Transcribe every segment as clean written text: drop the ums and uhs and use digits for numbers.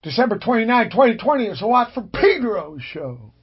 December 29, 2020 is the Watt from Pedro show.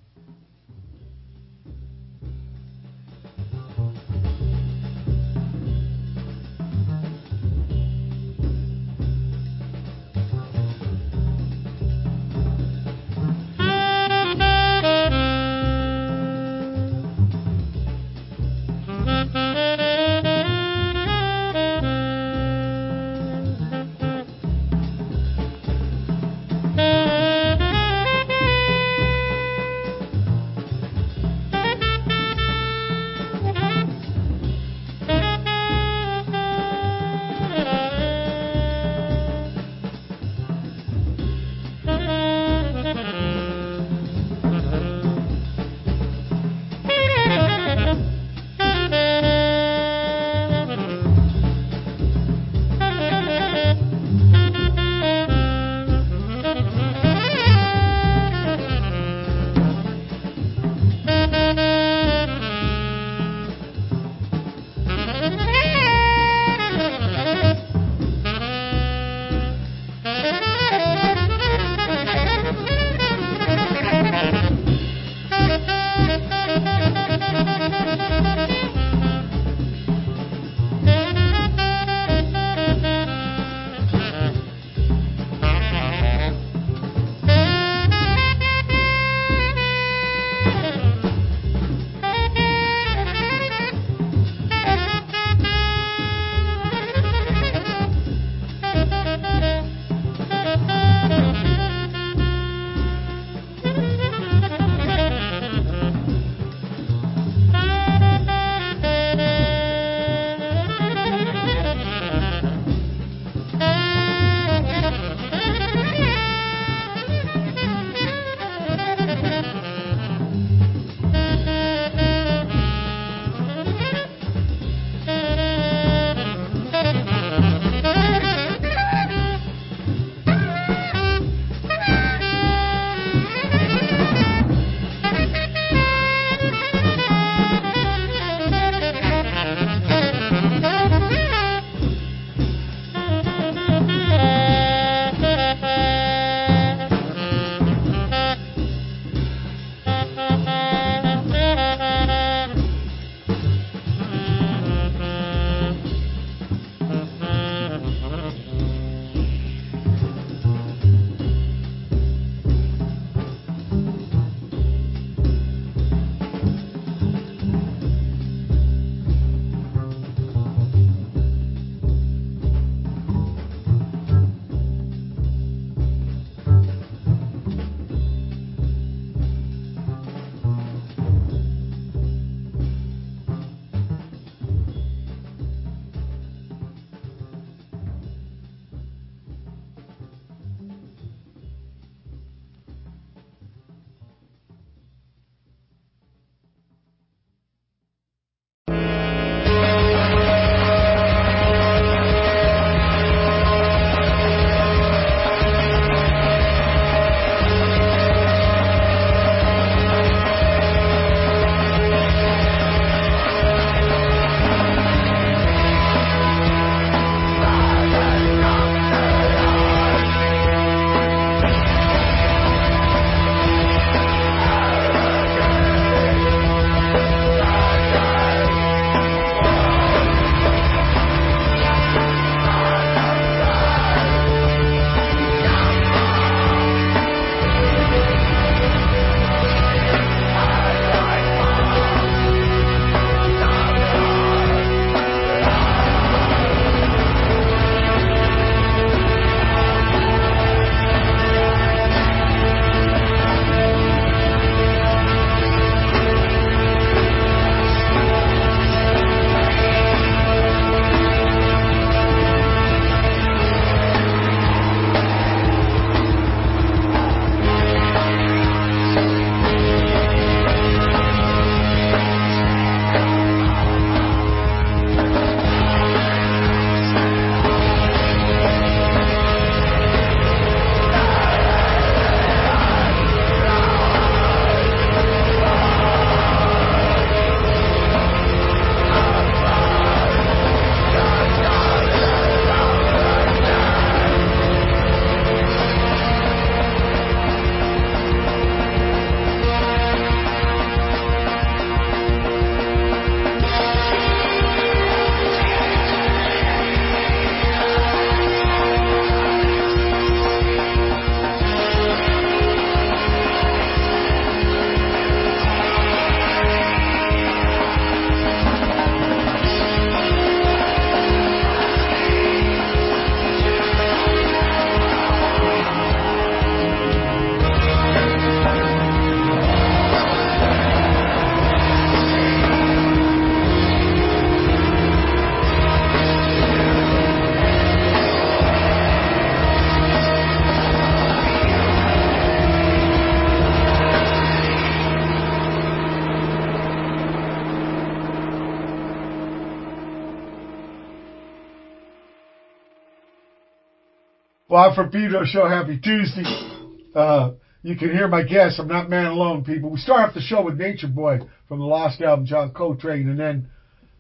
Well, I'm from Pedro Show. Happy Tuesday. You can hear my guests. I'm not man alone, people. We start off the show with Nature Boy from the Lost album, John Coltrane, and then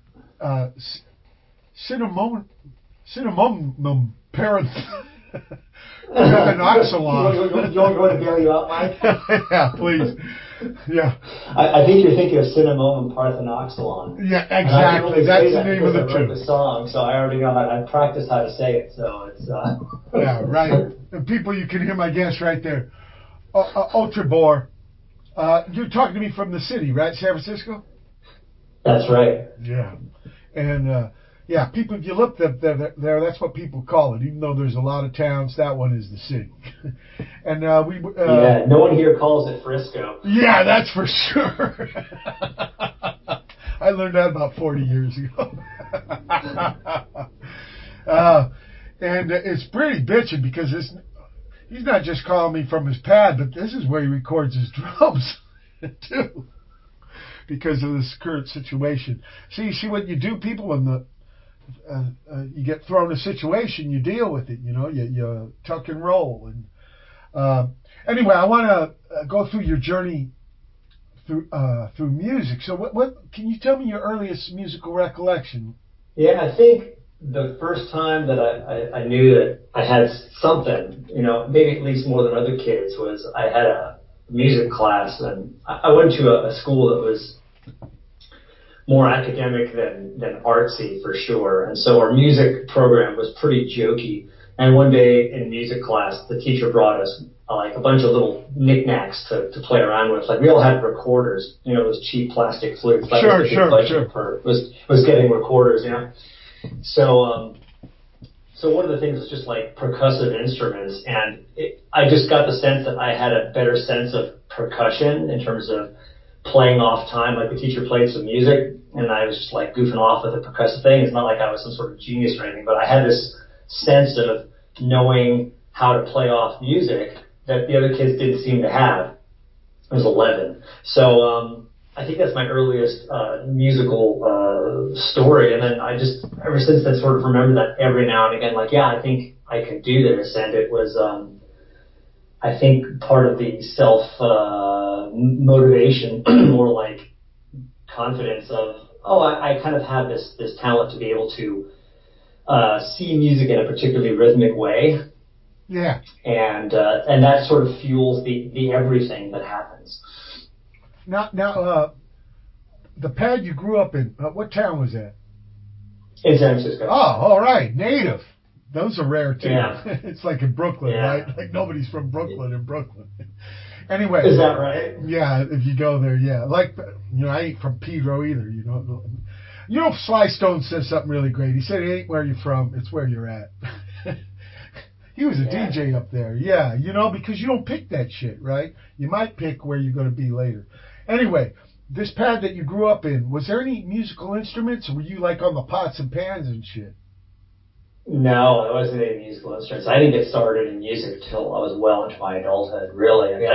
Cinnamon Paranoxylon. You want me to bail you out, Mike? Yeah, please. Yeah. I think you're thinking of Cinnamon Parthenoxylon. Yeah, exactly. That's the name of the tune. I wrote the song, so I already know I practiced how to say it. So it's. Yeah, right. And people, you can hear my guess right there. Ultrabor. You're talking to me from the city, right? San Francisco? That's right. Yeah. And, yeah, people, if you look there, that's what people call it. Even though there's a lot of towns, that one is the city. And yeah, no one here calls it Frisco. Yeah, that's for sure. I learned that about 40 years ago. And it's pretty bitching because he's not just calling me from his pad, but this is where he records his drums too, because of this current situation. See what you do, people, when you get thrown a situation, you deal with it. You know, you tuck and roll. And anyway, I want to go through your journey through music. So, what can you tell me your earliest musical recollection? Yeah, I think the first time that I knew that I had something, you know, maybe at least more than other kids, was I had a music class, and I went to a school that was more academic than artsy for sure. And so our music program was pretty jokey. And one day in music class, the teacher brought us like a bunch of little knickknacks to play around with. Like we all had recorders, you know, those cheap plastic flutes. That was the big budget for was getting recorders, you know. So one of the things was just like percussive instruments, and I just got the sense that I had a better sense of percussion in terms of playing off time. Like the teacher played some music, and I was just like goofing off with the percussive thing. It's not like I was some sort of genius or anything, but I had this sense of knowing how to play off music that the other kids didn't seem to have. I was 11. So I think that's my earliest musical story. And then I just, ever since then, sort of remember that every now and again, like, yeah, I think I can do this. And it was, I think, part of the self-motivation, more like confidence of, I kind of have this talent to be able to see music in a particularly rhythmic way. Yeah. And that sort of fuels the everything that happens. Now, the pad you grew up in, what town was that? In San Francisco. Oh, all right. Native. Those are rare, too. Yeah. It's like in Brooklyn, right? Like nobody's from Brooklyn in Brooklyn. Anyway. Is that right? Yeah, if you go there, yeah. Like, you know, I ain't from Pedro either, you know. You know, Sly Stone says something really great. He said, it ain't where you're from, it's where you're at. He was a DJ up there. Yeah, you know, because you don't pick that shit, right? You might pick where you're going to be later. Anyway, this pad that you grew up in, was there any musical instruments? Or were you like on the pots and pans and shit? No, there wasn't any musical instruments. I didn't get started in music till I was well into my adulthood, really. I mean,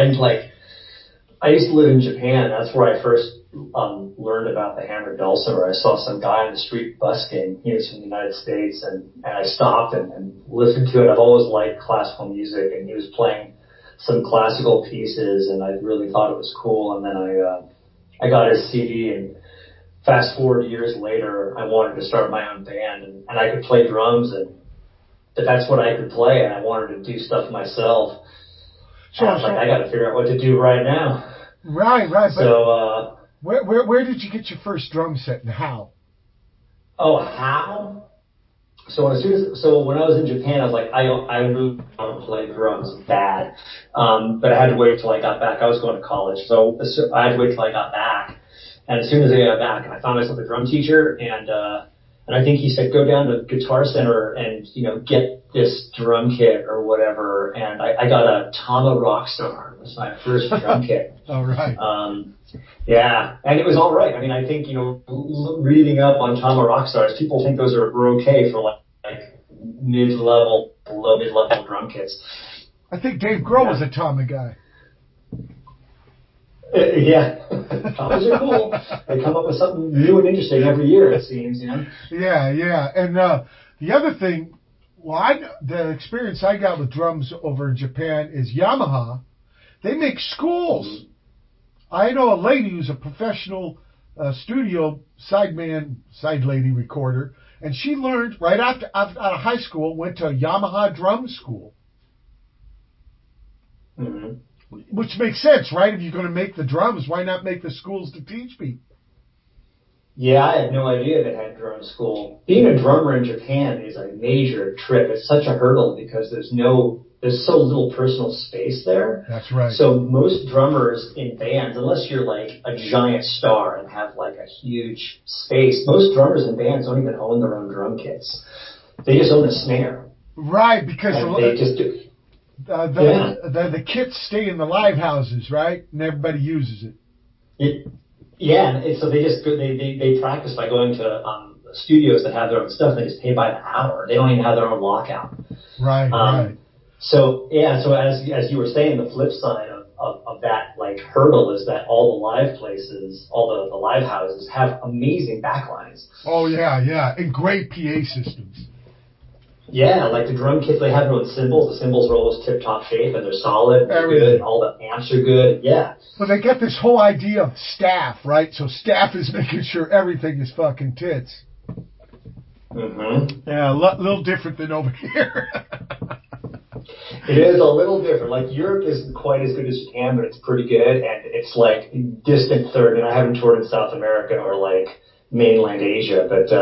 I used to live in Japan. That's where I first learned about the hammered dulcimer. I saw some guy on the street busking. He was from the United States, and I stopped and listened to it. I've always liked classical music, and he was playing some classical pieces, and I really thought it was cool. And then I got his CD, and fast forward years later, I wanted to start my own band, and I could play drums, but that's what I could play, and I wanted to do stuff myself. So I was like, I got to figure out what to do right now. Right. So, where did you get your first drum set and how? Oh, how? So when I was in Japan, I was like, I really want to play drums bad. But I had to wait till I got back. I was going to college, so I had to wait till I got back. And as soon as I got back, I found myself a drum teacher, and I think he said, go down to Guitar Center and, you know, get this drum kit or whatever. And I got a Tama Rockstar. It was my first drum kit. All right. Yeah, and it was all right. I mean, I think, you know, reading up on Tama Rockstars, people think those are okay for like mid-level, below mid-level drum kits. I think Dave Grohl was a Tama guy. Yeah, Tamas are cool. They come up with something new and interesting every year, it seems, you know? Yeah. And the other thing, Well, the experience I got with drums over in Japan is Yamaha. They make schools. I know a lady who's a professional studio side lady recorder, and she learned right out of high school, went to a Yamaha drum school. Mm-hmm. Which makes sense, right? If you're going to make the drums, why not make the schools to teach people? Yeah, I had no idea they had drum school. Being a drummer in Japan is a major trip. It's such a hurdle because there's so little personal space there. That's right. So most drummers in bands, unless you're like a giant star and have like a huge space, most drummers in bands don't even own their own drum kits. They just own a snare. Right, because they just do. The kits stay in the live houses, right? And everybody uses it. Yeah, and so they practice by going to studios that have their own stuff. They just pay by the hour. They don't even have their own lockout. Right, right. So as you were saying, the flip side of that like hurdle is that all the live places, all the live houses have amazing backlines. Oh yeah, and great PA systems. Yeah, like the drum kits, they have their own cymbals. The cymbals are always tip-top shape, and they're solid, and they're good, and all the amps are good. Yeah. Well, they get this whole idea of staff, right? So staff is making sure everything is fucking tits. Mm-hmm. Yeah, a little different than over here. It is a little different. Like Europe isn't quite as good as Japan, but it's pretty good, and it's like distant third. And I haven't toured in South America or like mainland Asia, but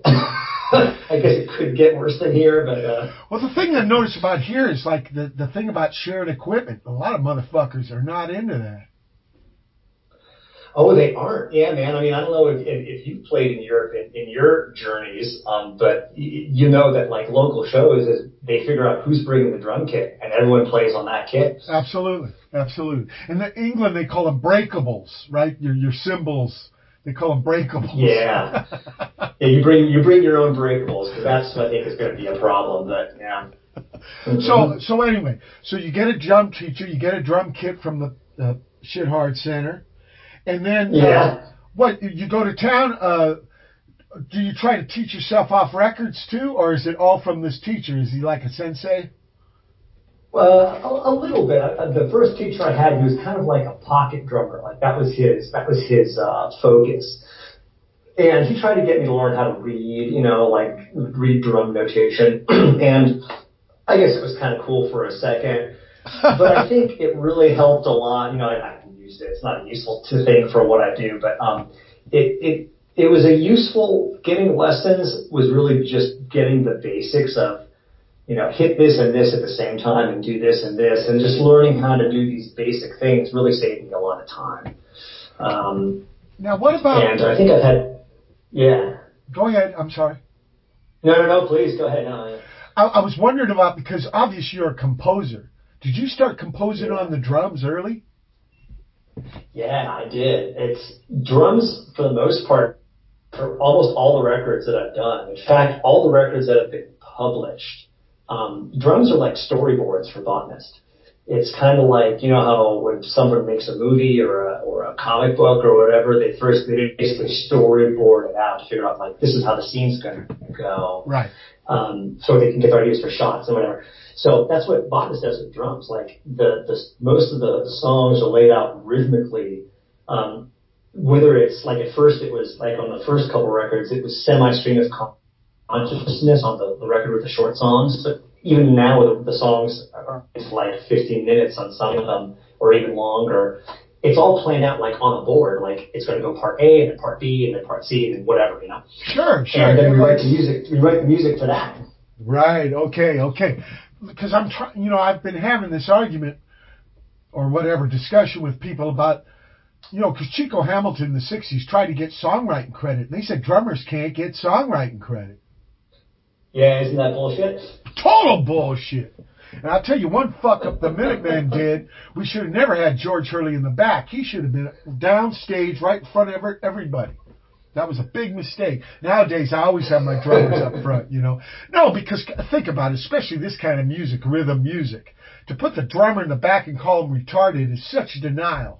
I guess it could get worse than here. But well, the thing I've noticed about here is like the thing about sharing equipment. A lot of motherfuckers are not into that. Oh, they aren't. Yeah, man. I mean, I don't know if you played in Europe in your journeys, but you know that like local shows is they figure out who's bringing the drum kit and everyone plays on that kit. Absolutely. In England, they call them breakables, right? Your cymbals, they call them breakables. Yeah. Yeah, you bring your own breakables because that's what I think is going to be a problem. But yeah. Mm-hmm. So anyway, so you get a drum teacher, you get a drum kit from the Shit Hard Center. And then, what, you go to town, do you try to teach yourself off records too, or is it all from this teacher? Is he like a sensei? Well, a little bit. The first teacher I had, he was kind of like a pocket drummer. Like that was his focus. And he tried to get me to learn how to read, read drum notation. And I guess it was kind of cool for a second. But I think it really helped a lot. I can use it. It's not a useful thing for what I do, but it was a useful, getting lessons was really just getting the basics of, hit this and this at the same time and do this and this, and just learning how to do these basic things really saved me a lot of time. Now, what about... And I think I've had... Yeah. Go ahead. I'm sorry. No, please. Go ahead. No. I was wondering about, because obviously you're a composer. Did you start composing on the drums early? Yeah, I did. It's drums, for the most part, for almost all the records that I've done. In fact, all the records that have been published, drums are like storyboards for botanists. It's kind of like, how when someone makes a movie or a comic book or whatever, they basically storyboard it out to figure out, like, this is how the scene's going to go. Right. So they can get their ideas for shots and whatever. So that's what botanist does with drums. Like, most of the songs are laid out rhythmically, whether it's, like, at first it was, like, on the first couple records, it was semi-stream of consciousness on the record with the short songs. But even now, the songs are like 15 minutes on some of them, or even longer. It's all planned out like on a board. Like it's going to go part A and then part B and then part C and then whatever, Sure. And then we write the music for that. Right. Okay. Because I'm trying. I've been having this argument or whatever discussion with people about, because Chico Hamilton in the '60s tried to get songwriting credit, and they said drummers can't get songwriting credit. Yeah, isn't that bullshit? Total bullshit. And I'll tell you one fuck up the Minutemen did. We should have never had George Hurley in the back. He should have been downstage right in front of everybody. That was a big mistake. Nowadays, I always have my drummers up front, No, because think about it, especially this kind of music, rhythm music. To put the drummer in the back and call him retarded is such denial.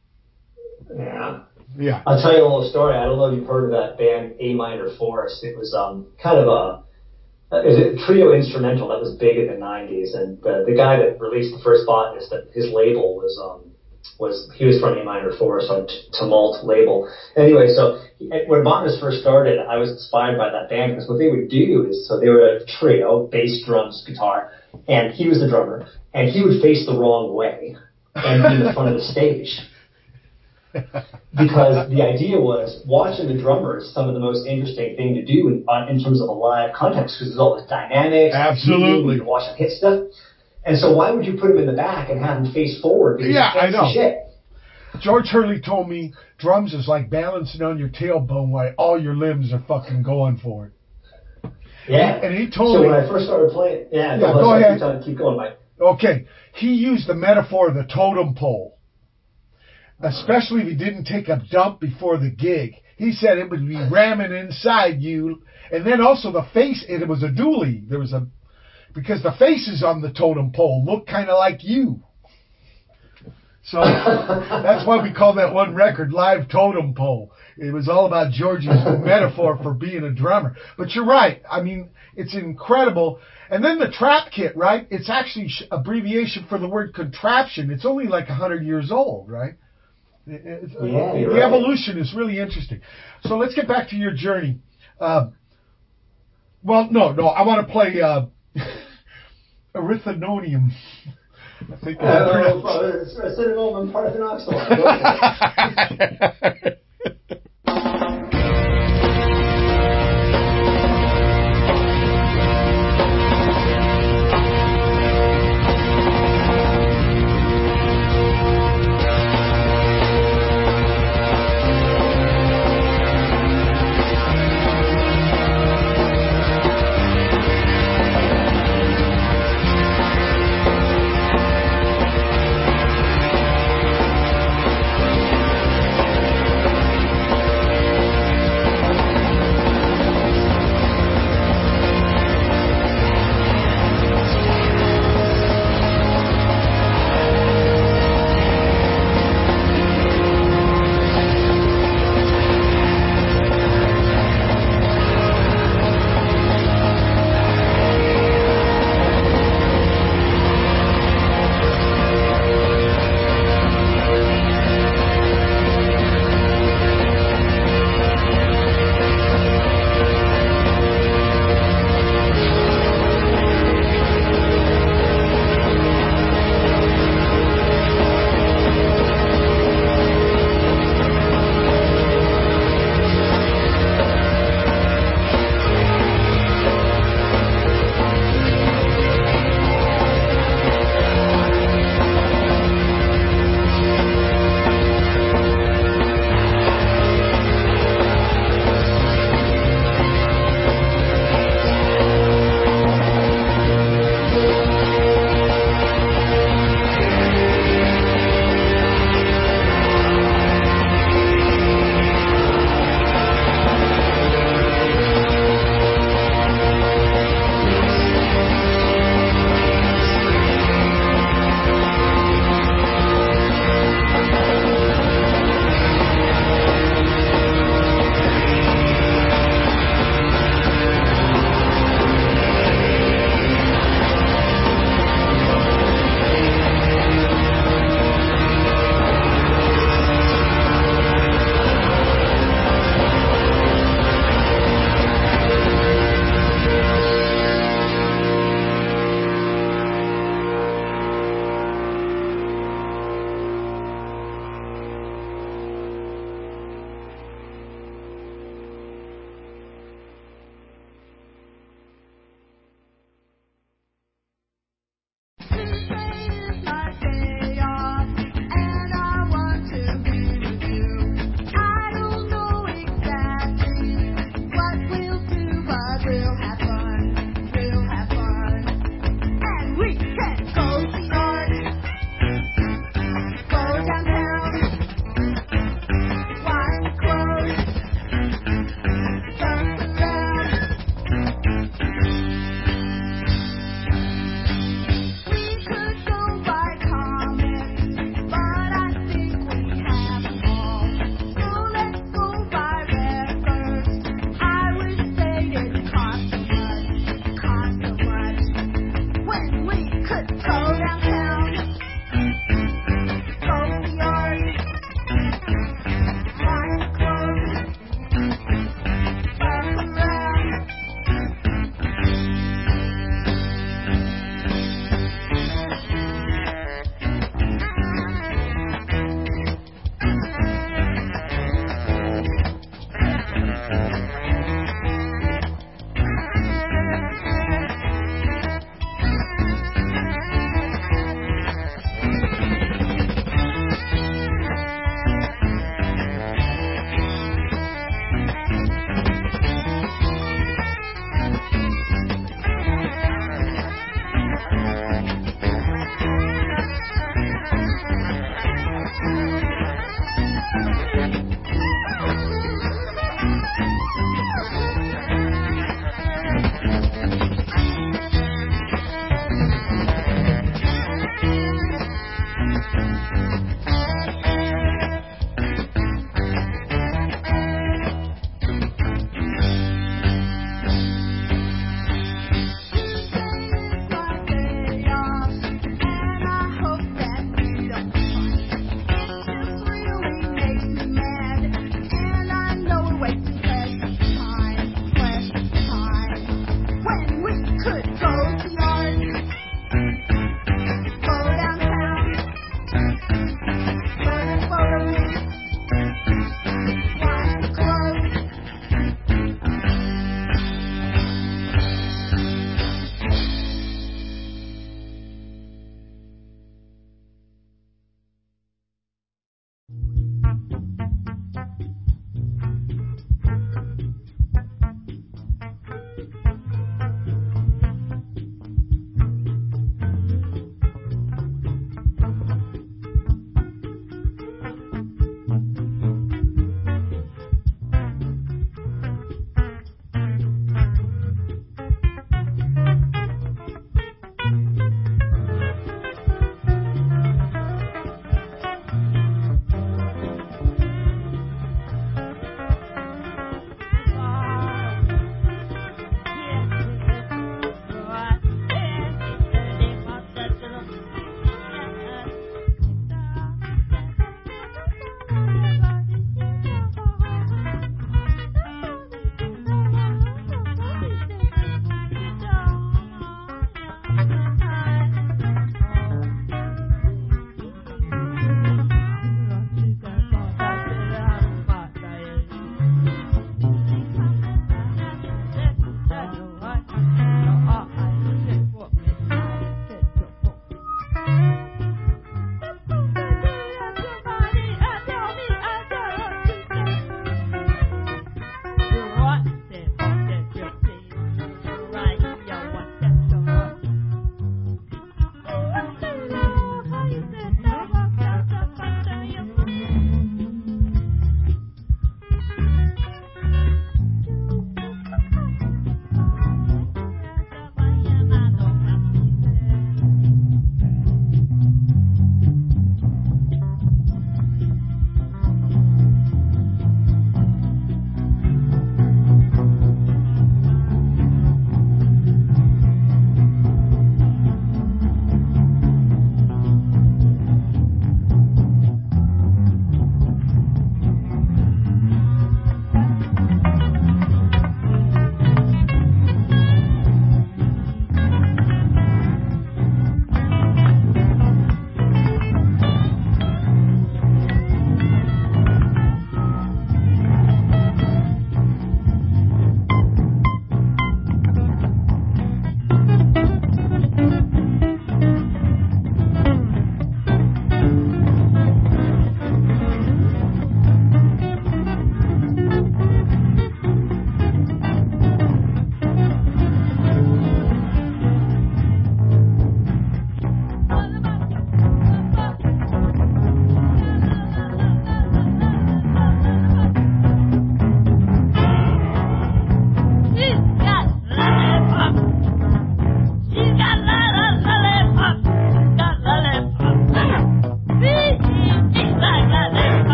Yeah. I'll tell you a little story. I don't know if you've heard of that band A Minor Force. It was kind of it was a trio instrumental that was big in the 90s, and the guy that released the first botanist, that his label was he was from A minor 4, so Tumult label. Anyway, so when Botanist first started, I was inspired by that band because what they would do is, so they were a trio, bass, drums, guitar, and he was the drummer, and he would face the wrong way and be in the front of the stage. Because the idea was watching the drummer is some of the most interesting thing to do in terms of a live context, because there's all this dynamics. Absolutely. You watch him hit stuff. And so why would you put him in the back and have him face forward? Because I know. Shit. George Hurley told me drums is like balancing on your tailbone while all your limbs are fucking going for it. Yeah. And he told me. So when I first started playing, go ahead. Keep going, Mike. Okay. He used the metaphor of the totem pole. Especially if he didn't take a dump before the gig. He said it would be ramming inside you. And then also the face, it was a dually. Because the faces on the totem pole look kind of like you. So that's why we call that one record Live Totem Pole. It was all about George's metaphor for being a drummer. But you're right. I mean, it's incredible. And then the trap kit, right? It's actually abbreviation for the word contraption. It's only like 100 years old, right? The evolution is really interesting. So let's get back to your journey. I want to play Erythronium. I think that's Cinnamon Parthenoxylon.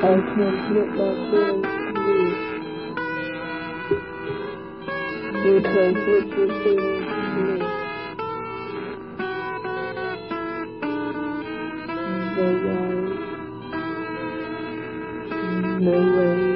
I transmit my feelings to you. You transmit your feelings to me. No lies, no ways.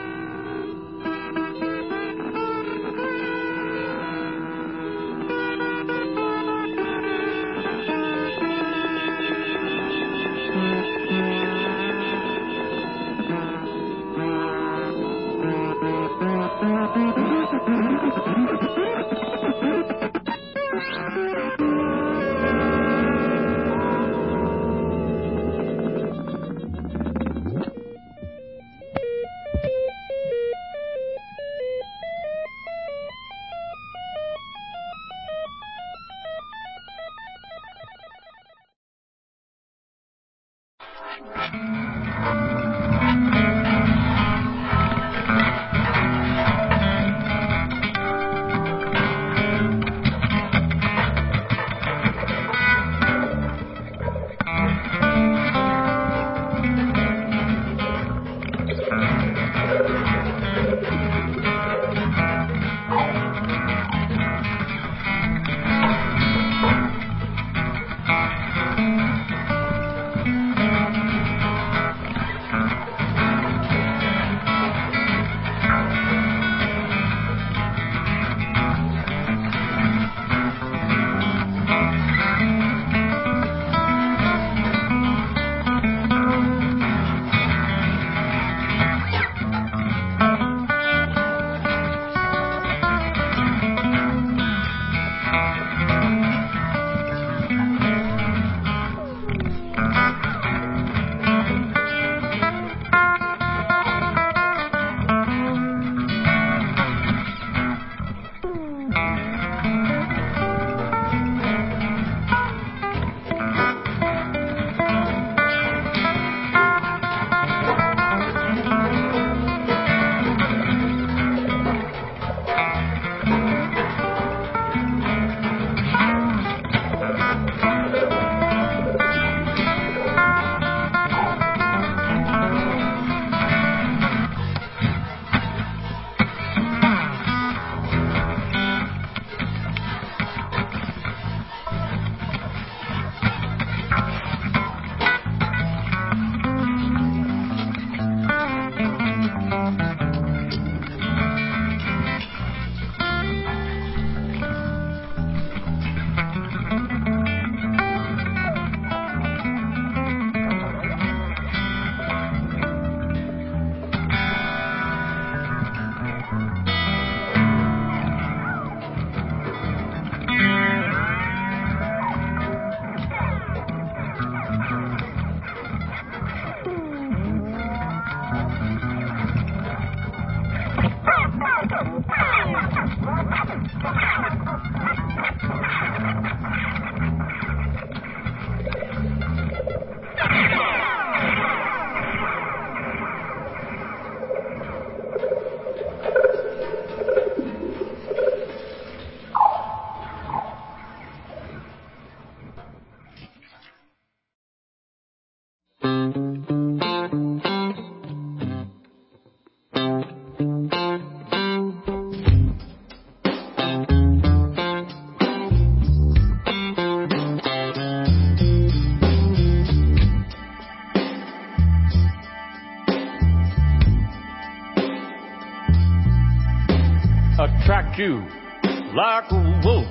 Attract you like a wolf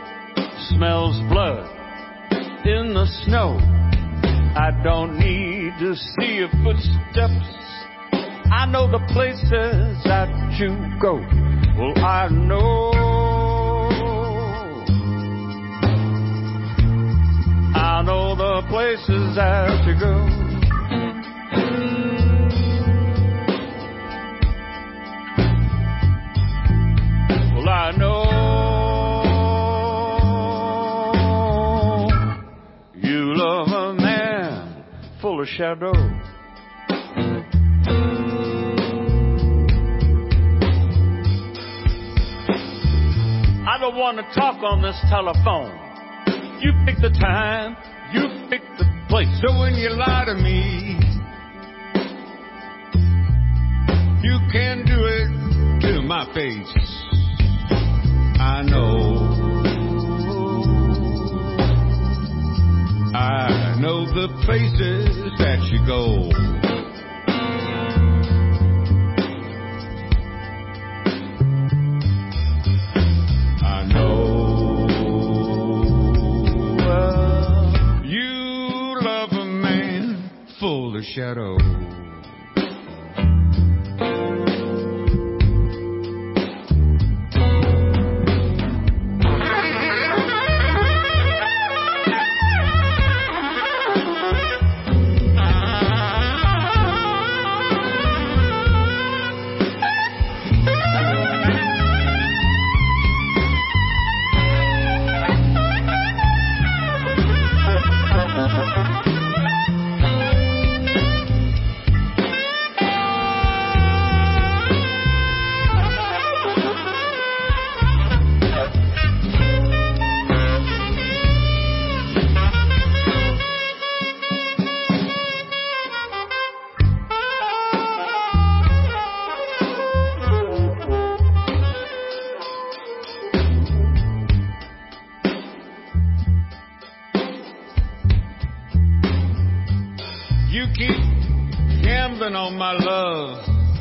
smells blood in the snow. I don't need to see your footsteps. I know the places that you go. Well, I know the places that you go. Well, I know you love a man full of shadow. I don't want to talk on this telephone. You pick the time, you pick the place. So when you lie to me, You can do it to my face. I know the places that you go. I know you love a man full of shadow. You keep gambling on my love.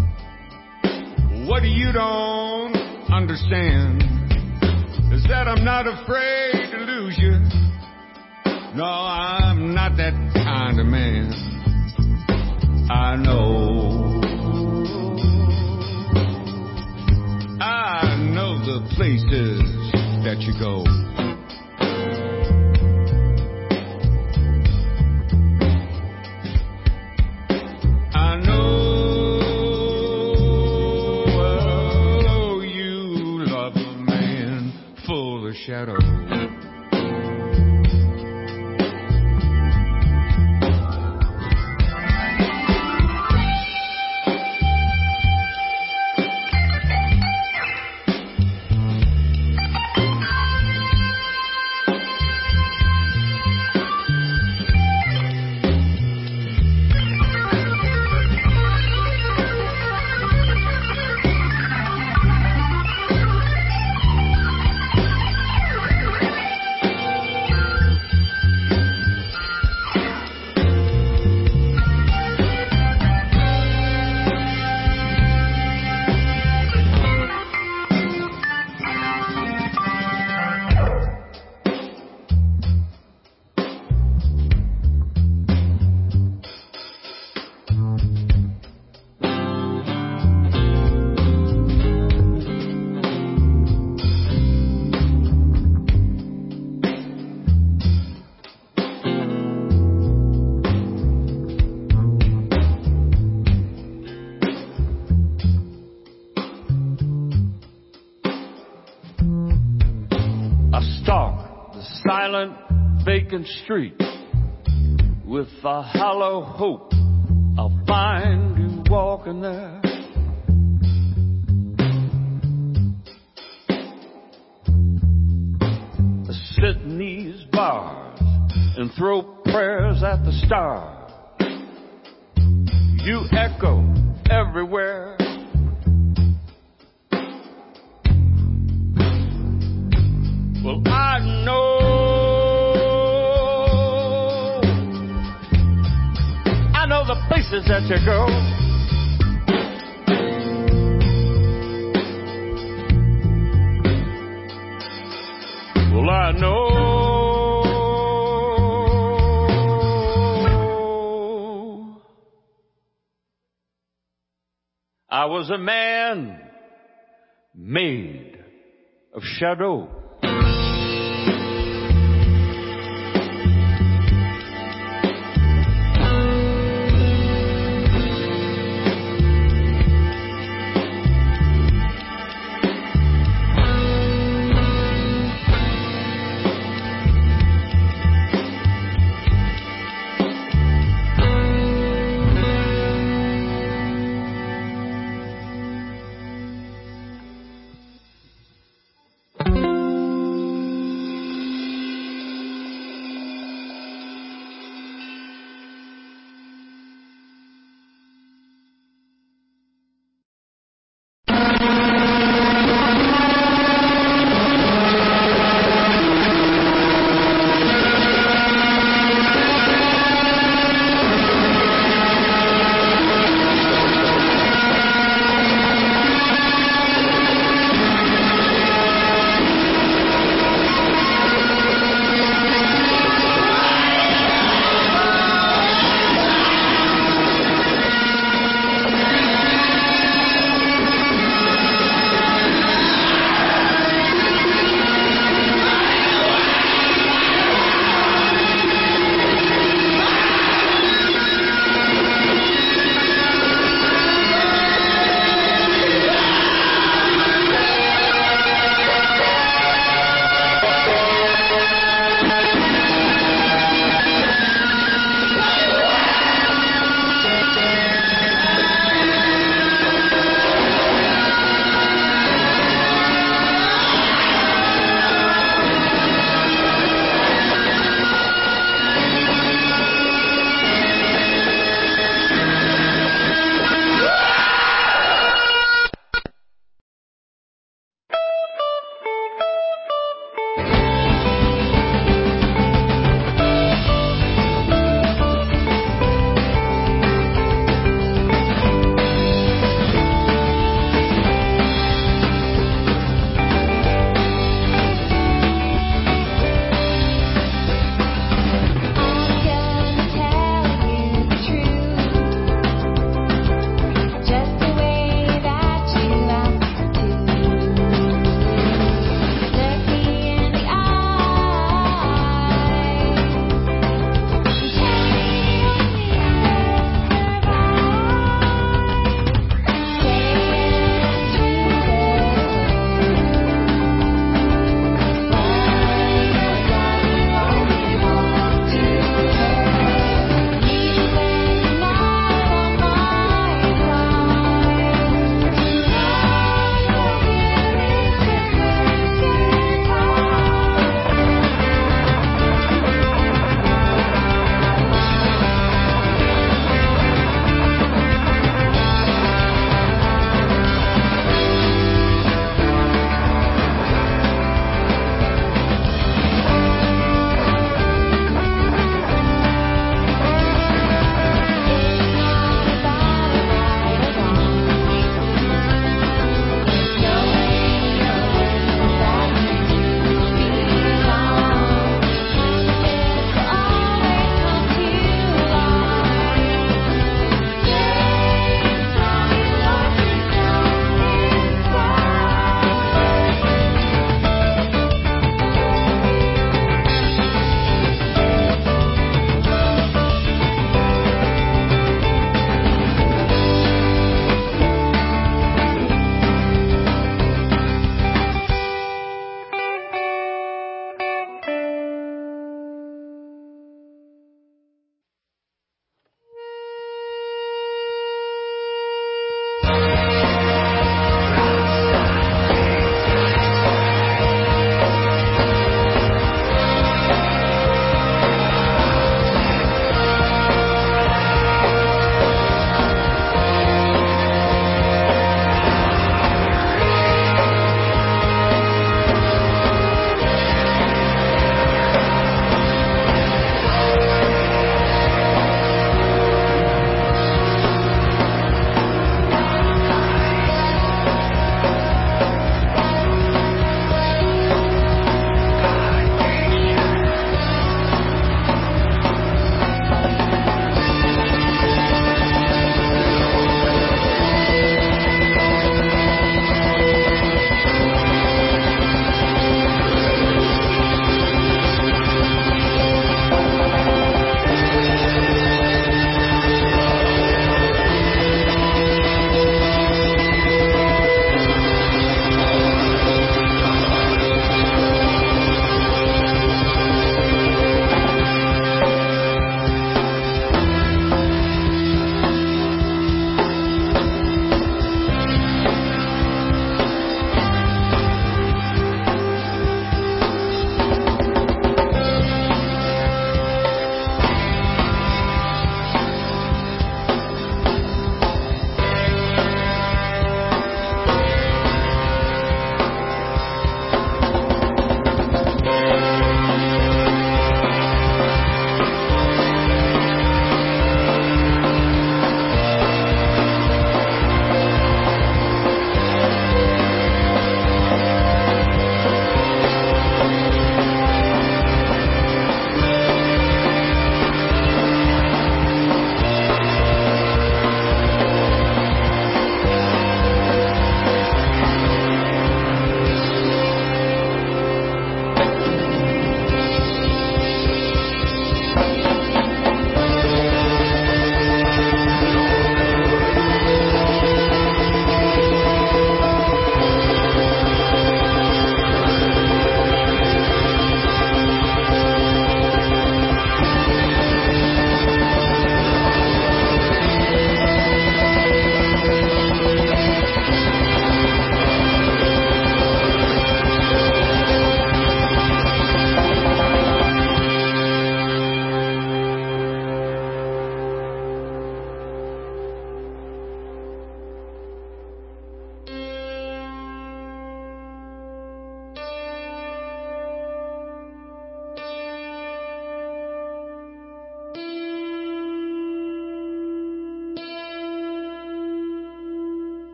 What you don't understand is that I'm not afraid to lose you. No, I'm not that kind of man. I know the places that you go. Shadow. Silent, vacant street with a hollow hope I'll find you walking there. I sit in these bars and throw prayers at the stars. You echo everywhere. Well, I know the places that you go. Well, I know I was a man made of shadow.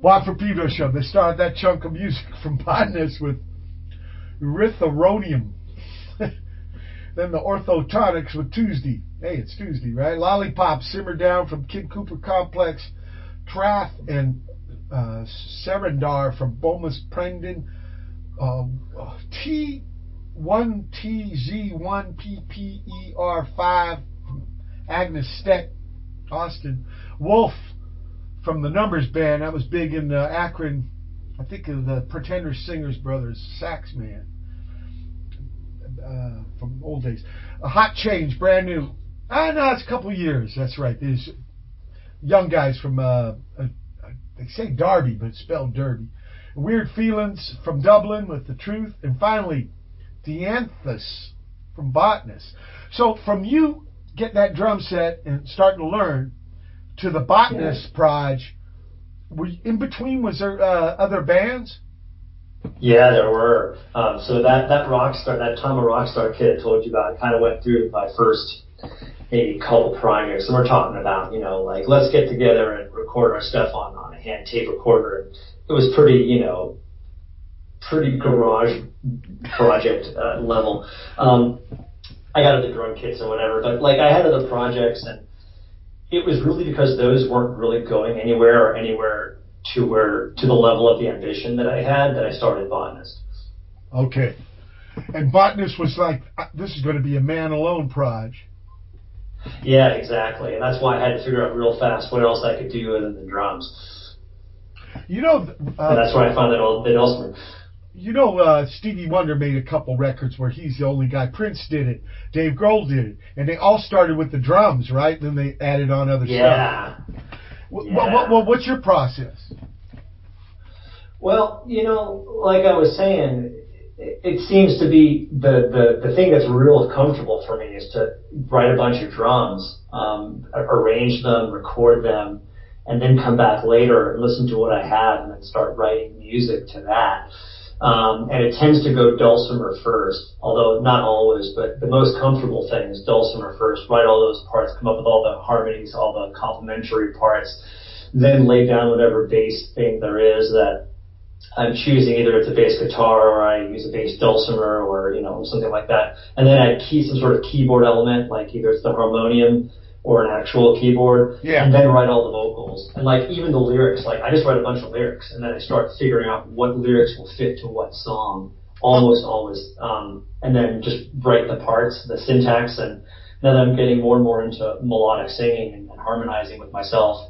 Juan Pepito Show. They started that chunk of music from Botanist with Erythronium. Then the Orthotonics with Tuesday. Hey, it's Tuesday, right? Lollipop, Simmer Down from Kid Cooper Complex. Trath and Serendar from Bomas Prendon. T1TZ1PPER5 from Agnes Steck, Austin. Wolf from the Numbers Band. That was big in Akron. I think of the Pretenders Singers Brothers, sax man. From old days. A Hot Change, brand new. No, it's a couple years. That's right. There's young guys from, they say Derby, but it's spelled Derby. Weird Feelings from Dublin with The Truth. And finally, Dianthus from Botanist. So from you getting that drum set and starting to learn to the Botanist Proj, in between, was there other bands? Yeah, there were. So that Rockstar, that Tama Rockstar kid I told you about, kind of went through my first maybe couple projects. And we're talking about, like, let's get together and record our stuff on a hand tape recorder. It was pretty garage project level. I got other drum kits or whatever, but like I had other projects, and it was really because those weren't really going anywhere to the level of the ambition that I had that I started Botanist. Okay. And Botanist was like, this is going to be a man alone proj. Yeah, exactly. And that's why I had to figure out real fast what else I could do other than drums. And that's where I found that Dulcimer. Stevie Wonder made a couple records where he's the only guy. Prince did it. Dave Grohl did it. And they all started with the drums, right? Then they added on other stuff. Yeah. Well, what's your process? Well, like I was saying, it seems to be the thing that's real comfortable for me is to write a bunch of drums, arrange them, record them, and then come back later and listen to what I have and then start writing music to that. And it tends to go dulcimer first, although not always, but the most comfortable thing is dulcimer first. Write all those parts, come up with all the harmonies, all the complementary parts, then lay down whatever bass thing there is that I'm choosing. Either it's a bass guitar or I use a bass dulcimer or, something like that. And then I key some sort of keyboard element, like either it's the harmonium or an actual keyboard, and then write all the vocals. And like even the lyrics, like I just write a bunch of lyrics and then I start figuring out what lyrics will fit to what song, almost always. And then just write the parts, the syntax, and now that I'm getting more and more into melodic singing and harmonizing with myself,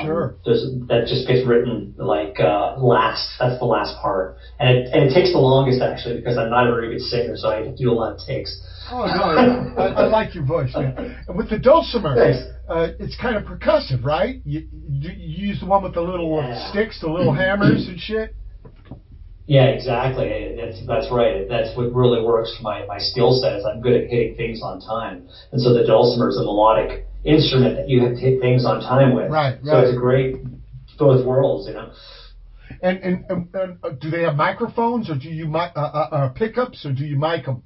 that just gets written like last. That's the last part. And it takes the longest actually because I'm not a very good singer, so I have to do a lot of takes. Oh, no, I like your voice, man. And with the dulcimer, it's kind of percussive, right? You use the one with the little sticks, the little hammers and shit? Yeah, exactly. That's right. That's what really works for my skill set is I'm good at hitting things on time. And so the dulcimer is a melodic instrument that you have to hit things on time with. Right. So it's a great both worlds, And do they have microphones or do you pickups or do you mic them?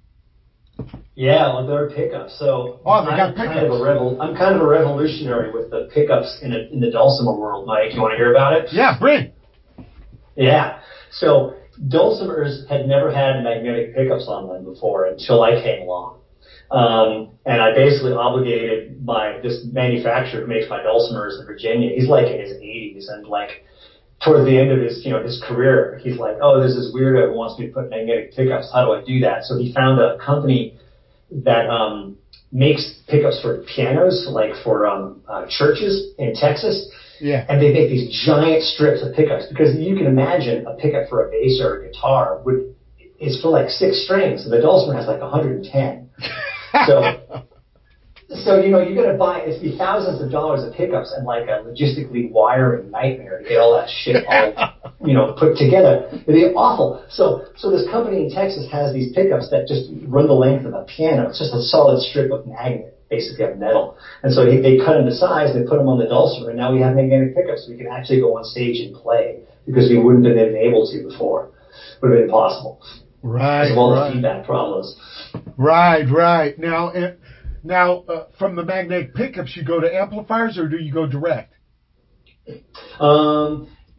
Yeah, well, they're pickups. So they got pickups. I'm kind of a revolutionary with the pickups in the dulcimer world, Mike. You want to hear about it? Yeah, bring. Yeah. So dulcimers had never had magnetic pickups on them before until I came along. And I basically obligated this manufacturer who makes my dulcimers in Virginia. He's like in his 80s and like towards the end of his career, he's like, oh, there's this weirdo who wants me to put magnetic pickups. How do I do that? So he found a company that makes pickups for pianos, like for churches in Texas. Yeah. And they make these giant strips of pickups because you can imagine a pickup for a bass or a guitar is for like 6 strings, and the dulcimer has like 110. So you're going to buy, it's be thousands of dollars of pickups and like a logistically wiring nightmare to get all that shit all, put together. It'd be awful. So this company in Texas has these pickups that just run the length of a piano. It's just a solid strip of magnet, basically of metal. And so they cut them to size, they put them on the dulcimer, and now we have magnetic pickups. We can actually go on stage and play because we wouldn't have been able to before. Would have been impossible. Right. Because of all the feedback problems. Right. Now, from the magnetic pickups, you go to amplifiers or do you go direct?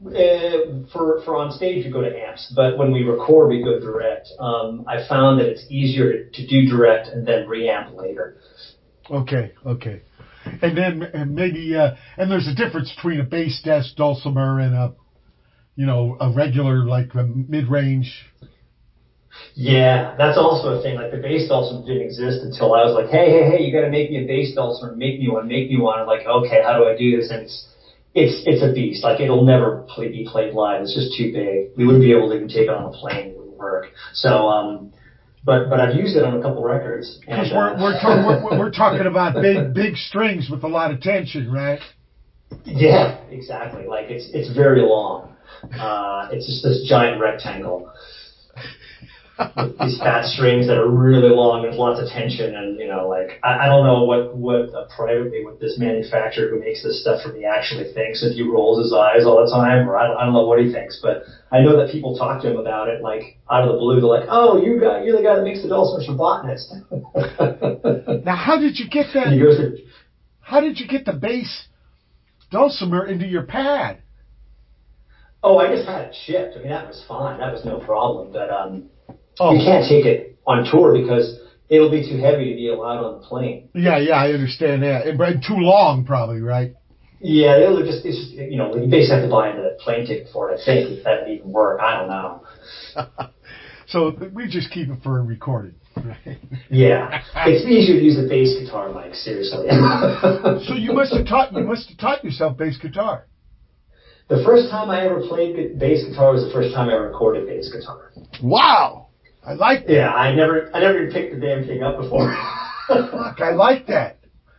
For on stage, we go to amps, but when we record, we go direct. I found that it's easier to do direct and then reamp later. Okay. And then maybe and there's a difference between a bass desk dulcimer and a regular like a mid-range. Yeah, that's also a thing. Like the bass dulcimer didn't exist until I was like, hey, you got to make me a bass dulcimer, make me one. I'm like, okay, how do I do this? And it's a beast. Like it'll never be played live. It's just too big. We wouldn't be able to even take it on a plane. It wouldn't work. So, but I've used it on a couple records. Because we're talking about big strings with a lot of tension, right? Yeah, exactly. Like it's very long. It's just this giant rectangle with these fat strings that are really long. There's lots of tension, and like I don't know what privately what this manufacturer who makes this stuff for me actually thinks, if he rolls his eyes all the time, or I don't know what he thinks, but I know that people talk to him about it like out of the blue. They're like, "Oh, you're the guy that makes the dulcimers for Botanist." Now, how did you get that? How did you get the bass dulcimer into your pad? Oh, I just had it shipped. I mean, that was fine. That was no problem. But you can't take it on tour because it'll be too heavy to be allowed on the plane. Yeah, I understand that. And too long, probably, right? Yeah, it's just you basically have to buy the plane ticket for it, I think, if that would even work. I don't know. So we just keep it for recording. Right? Yeah, it's easier to use the bass guitar, Mike. Seriously. So you must have taught yourself bass guitar. The first time I ever played bass guitar was the first time I recorded bass guitar. Wow, I like that. Yeah, I never even picked the damn thing up before. Fuck, I like that.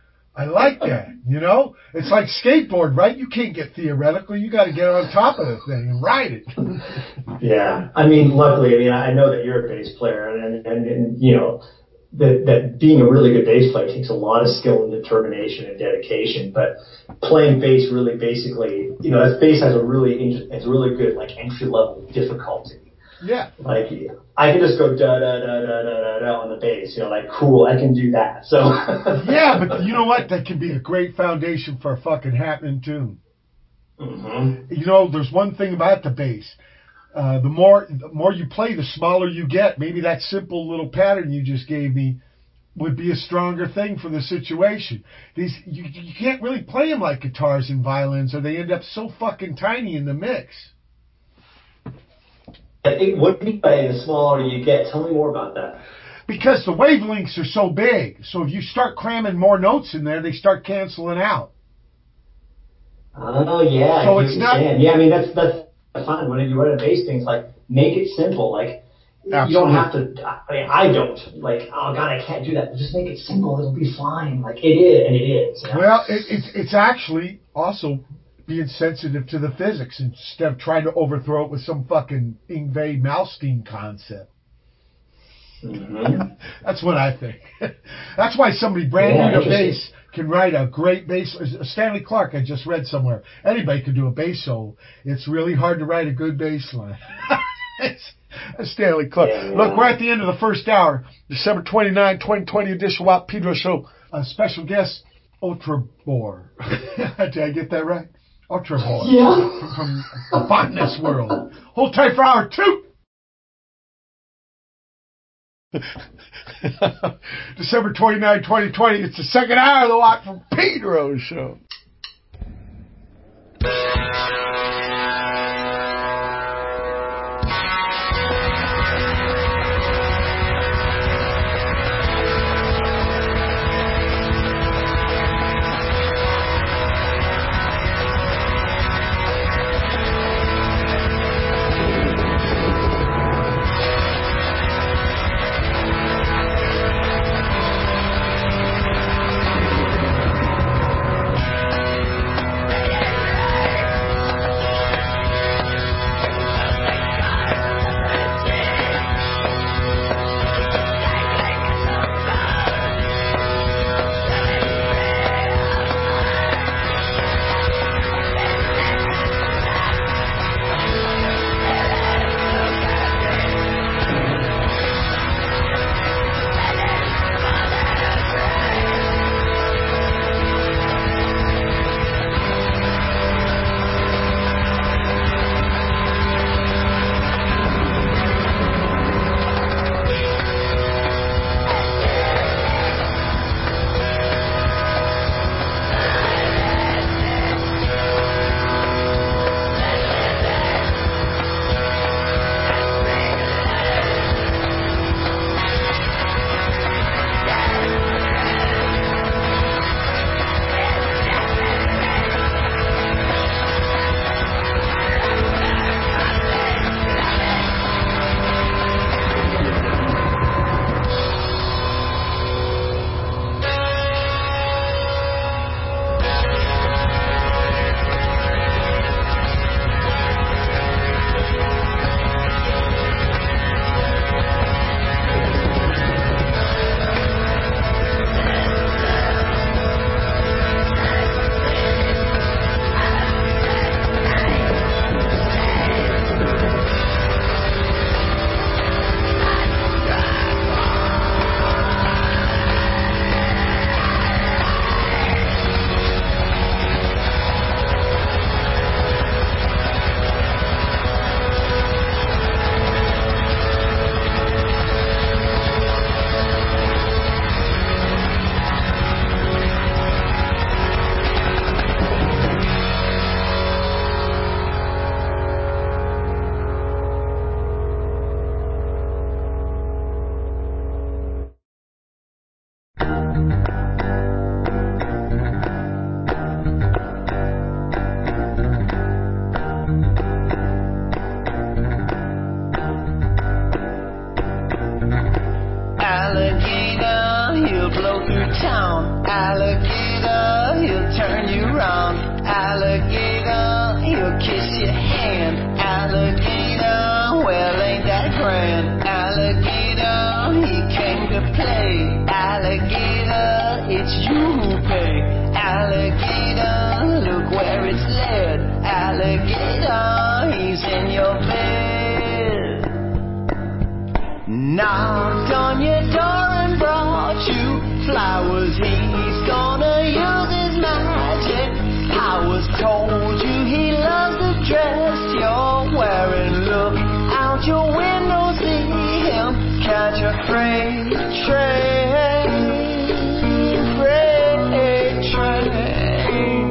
It's like skateboard, right? You can't get theoretical. You got to get on top of the thing and ride it. Yeah, I mean, luckily, I know that you're a bass player, and that being a really good bass player takes a lot of skill and determination and dedication. But playing bass really basically, that bass has a really good like entry level difficulty. Yeah. Like I can just go da da da da da da on the bass, like cool, I can do that. So yeah, but you know what? That can be a great foundation for a fucking happening tune. Mm-hmm. There's one thing about the bass. The more you play, the smaller you get. Maybe that simple little pattern you just gave me would be a stronger thing for the situation. You can't really play them like guitars and violins, or they end up so fucking tiny in the mix. What do you mean by the smaller you get? Tell me more about that. Because the wavelengths are so big. So if you start cramming more notes in there, they start canceling out. Oh yeah. So it's not. Yeah, I mean that's fine. When you run a bass thing, it's like make it simple. Like absolutely. You don't have to. I mean, I don't. Like, oh god, I can't do that. Just make it simple. It'll be fine. Like it is, and it is. Well, it's actually also being sensitive to the physics instead of trying to overthrow it with some fucking Yngwie Malmsteen concept. Mm-hmm. That's what I think. That's why somebody brand new to bass can write a great bass. Stanley Clarke, I just read somewhere. Anybody can do a bass solo. It's really hard to write a good bass line. Stanley Clarke. Yeah. Look, we're at the end of the first hour. December 29, 2020 edition Watt Pedro Show. A special guest, Ultra Bore. Did I get that right? Ultra Bore. Yeah. From the Botanist World. Hold tight for hour 2. December 29, 2020. It's the second hour of the Watt from Pedro Show. Alligator, he'll kiss your hand. Alligator, well, ain't that grand? Alligator, he came to play. Alligator, it's you who pay. Alligator, look where it's led. Alligator, he's in your bed. Knocked on your door and brought you flowers. He's gonna use his magic powers. Told you he loves the dress you're wearing. Look out your window, see him catch a freight train. Freight train.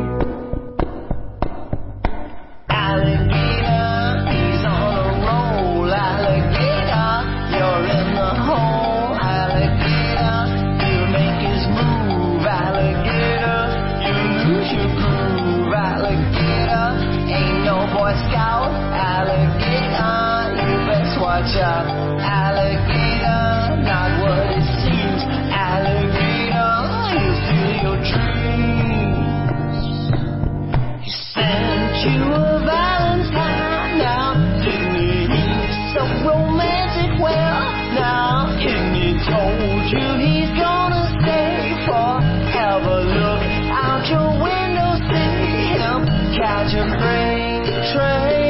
Alligator, he's on a roll. Alligator, you're in the hole. Alligator, you make his move. Alligator, you lose your groove. Alligator, ain't no Boy Scout. Alligator, you best watch out. Alligator, not what it seems. Alligator, he'll steal your dreams. He sent you a Valentine now, didn't he? He's so romantic, well, now, isn't he? Told you he's gonna stay forever. Look out your window, see him catch a freight train.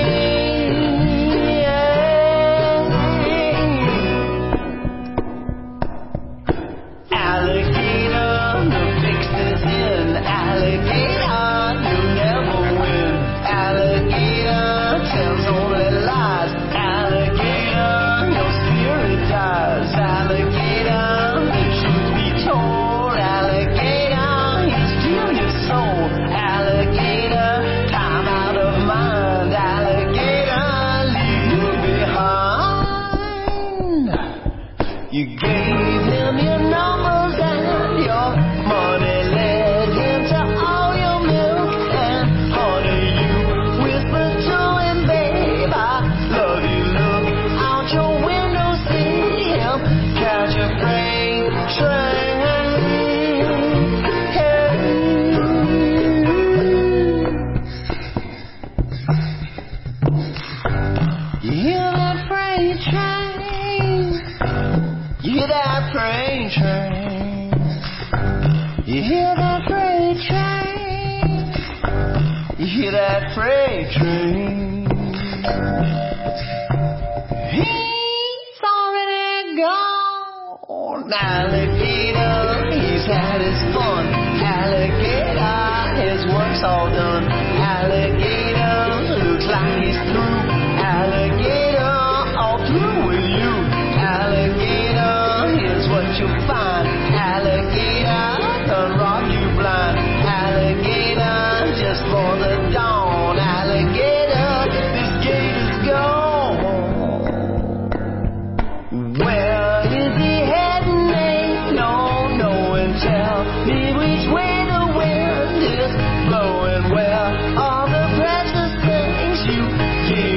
Alligator, the fix is in. Alligator, you'll never win. Alligator tells only lies. Alligator, your spirit dies. Alligator, the truth be told. Alligator, he'll steal your soul. Alligator, time out of mind. Alligator, leave you behind. You gave him your numbers and your money, led him to all your milk and honey. You whispered to him, babe, I love you. Look out your window, see him catch a freight train. Hey. You hear that freight train? You hear that freight train? You hear that freight train? You hear that freight train? He's already gone. Alligator, he's had his fun. Alligator, his work's all done. Alligator, looks like he's through. Alligator, all through with you. Alligator, here's what you'll find. Alligator, done rob you blind. Alligator, just for the dawn. Alligator, this gate is gone. Where is he heading? Ain't no knowing. Tell me which way the wind is blowing. Where are the precious things you gave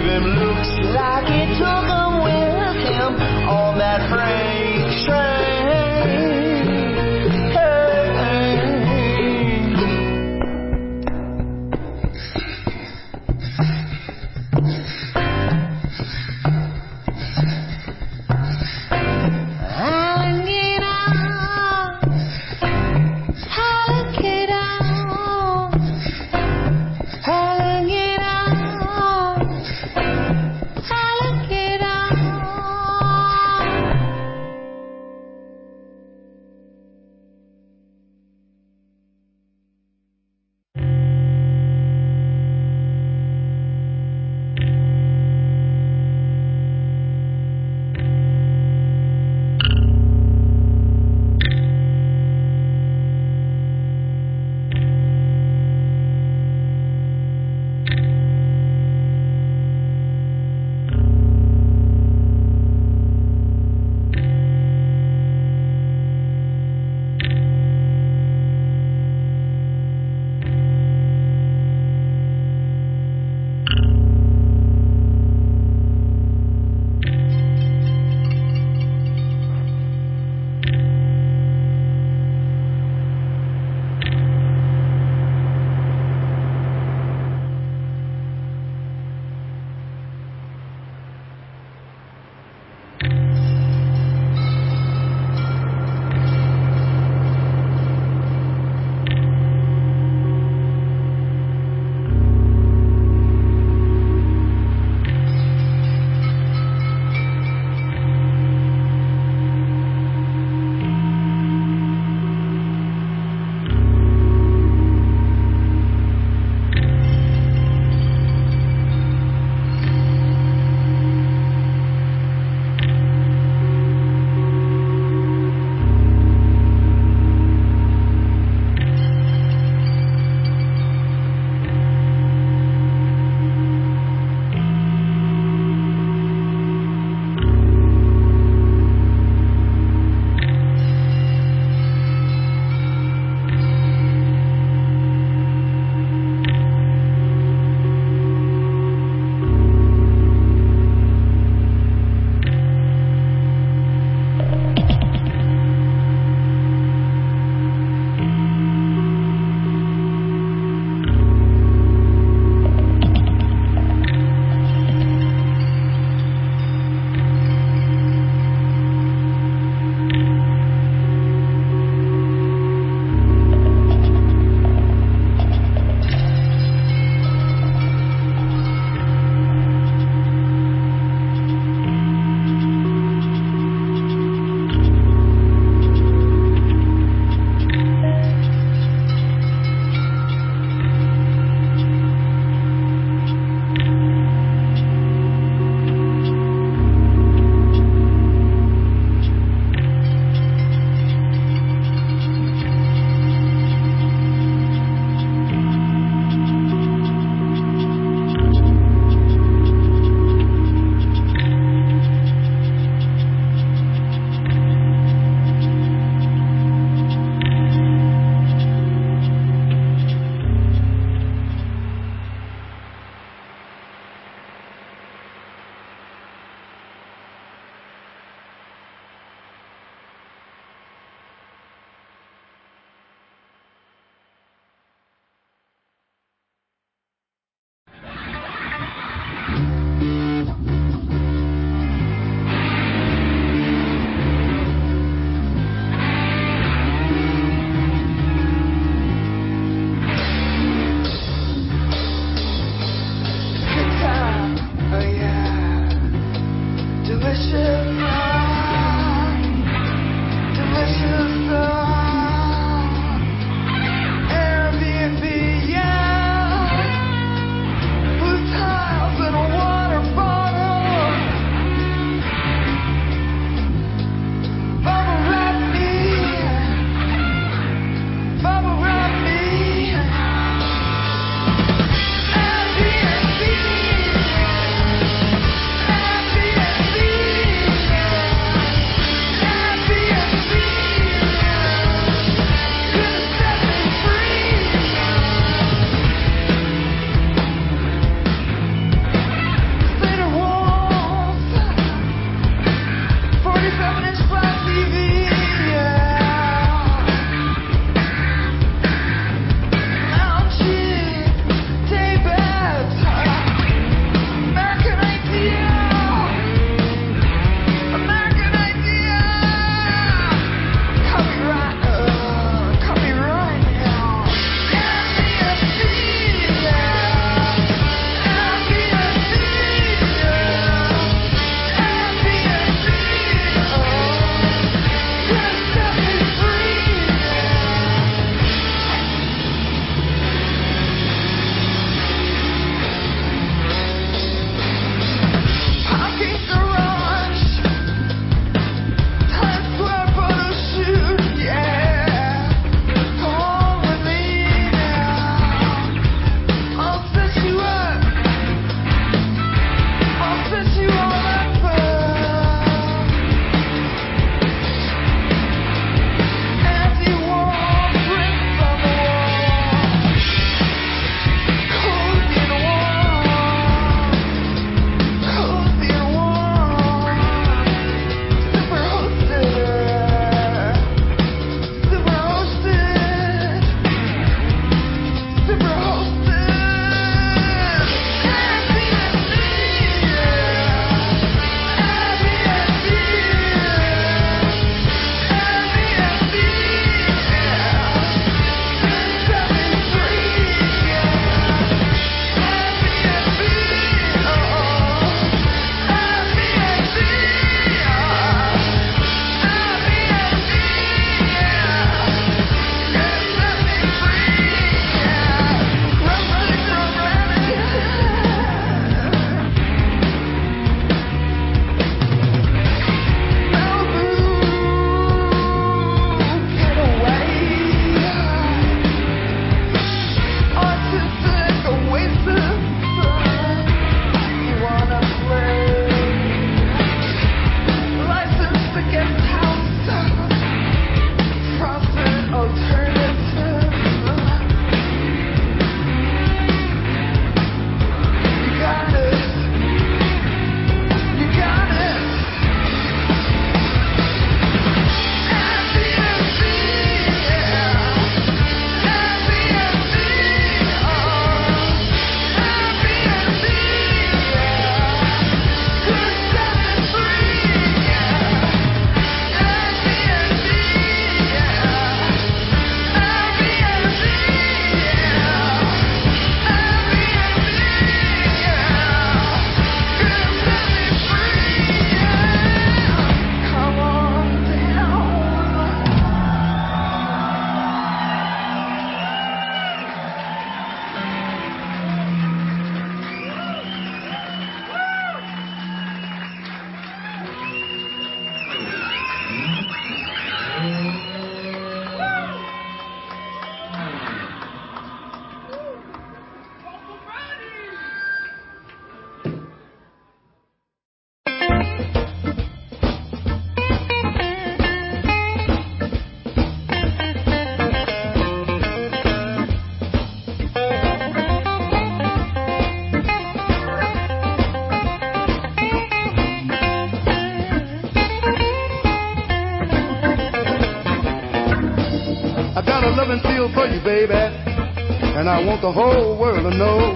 for you, baby, and I want the whole world to know.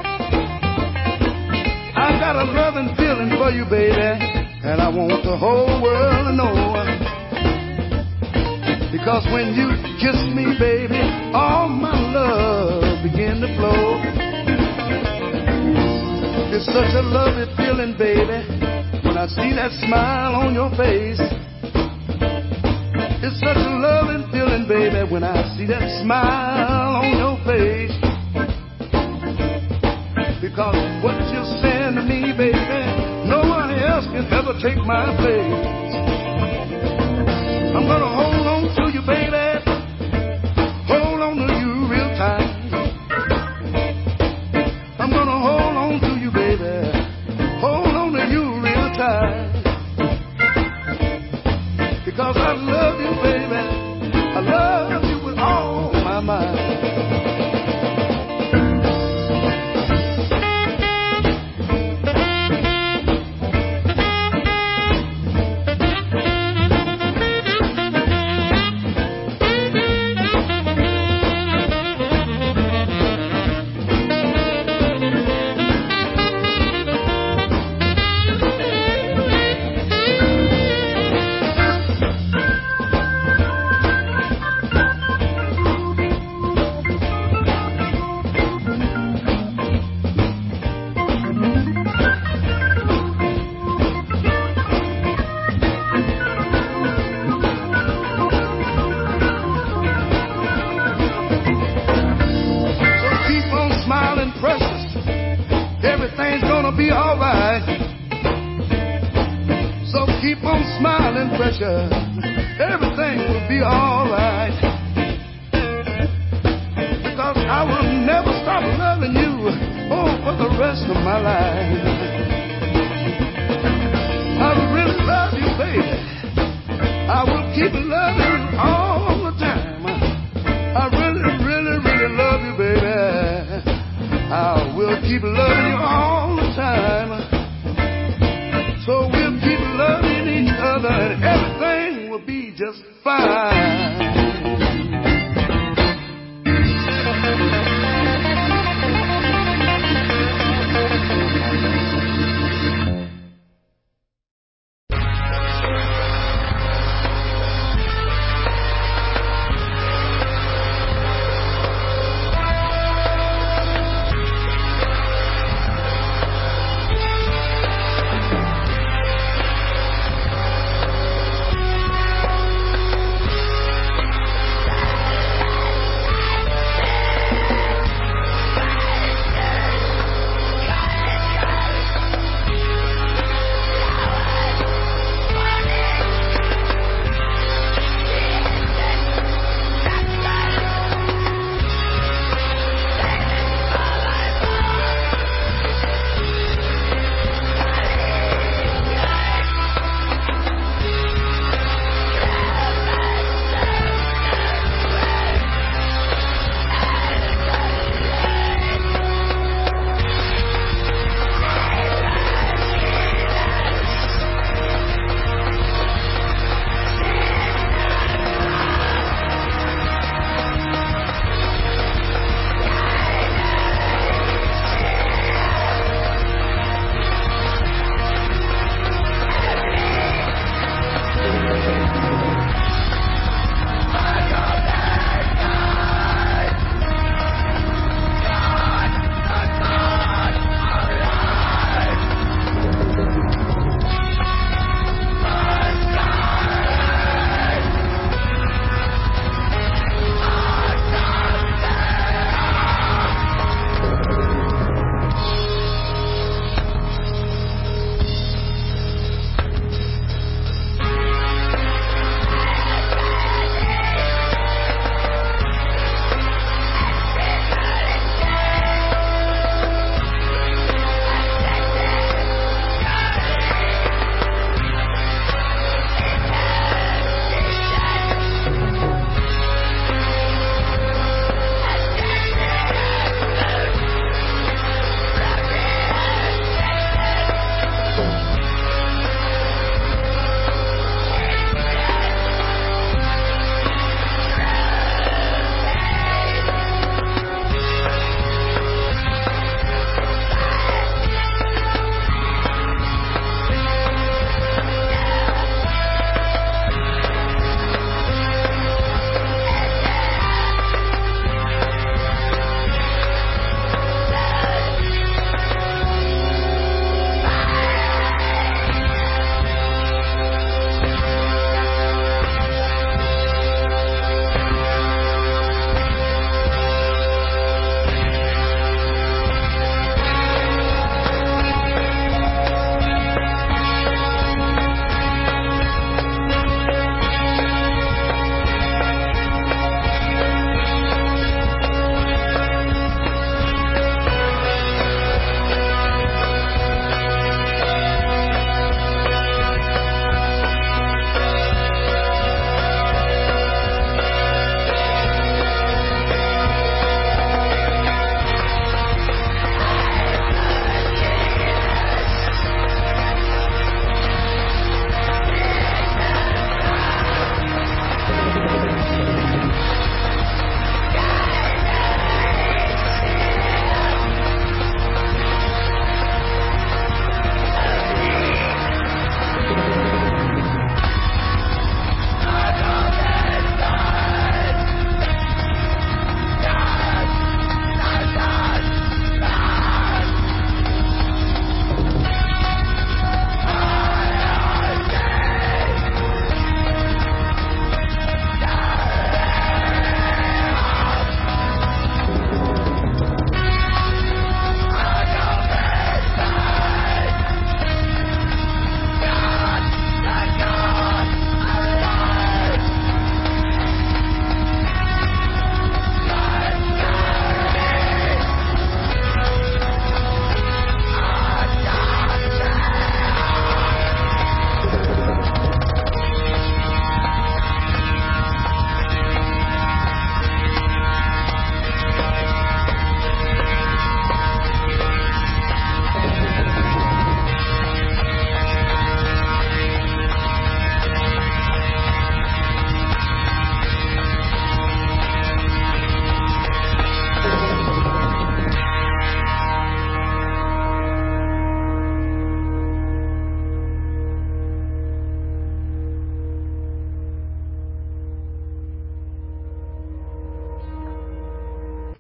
I got a loving feeling for you, baby, and I want the whole world to know. Because when you kiss me, baby, all my love begin to flow. It's such a lovely feeling, baby, when I see that smile on your face. It's such a loving feeling, baby, when I see that smile on your face. Because what you're saying to me, baby, no one else can ever take my place. I'm gonna hold on to you, baby, hold on to you real tight. I'm gonna hold on to you, baby, hold on to you real tight. Because I love you, baby, I love you with all my mind. Everything will be alright. Because I will never stop loving you, oh, for the rest of my life. I really love you, baby. I will keep loving you all the time. I really, really, really love you, baby. I will keep loving you all the time. So we'll keep loving each other and everything will be just fine.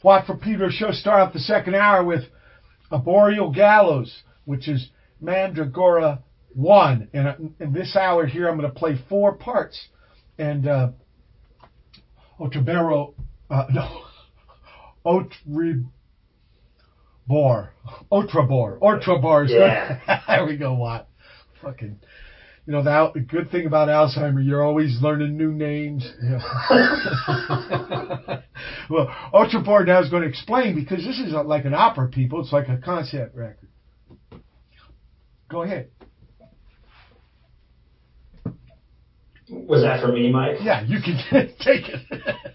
Watt from Pedro show. Start off the second hour with Arboreal Gallows, which is Mandragora 1. And in this hour here, I'm going to play 4 parts. And Otrabor. Otrabor. Yeah. There we go, Watt. Fucking, the good thing about Alzheimer, you're always learning new names. Well, Otrabor now is going to explain, because this is like an opera, people. It's like a concept record. Go ahead. Was that for me, Mike? Yeah, you can take it.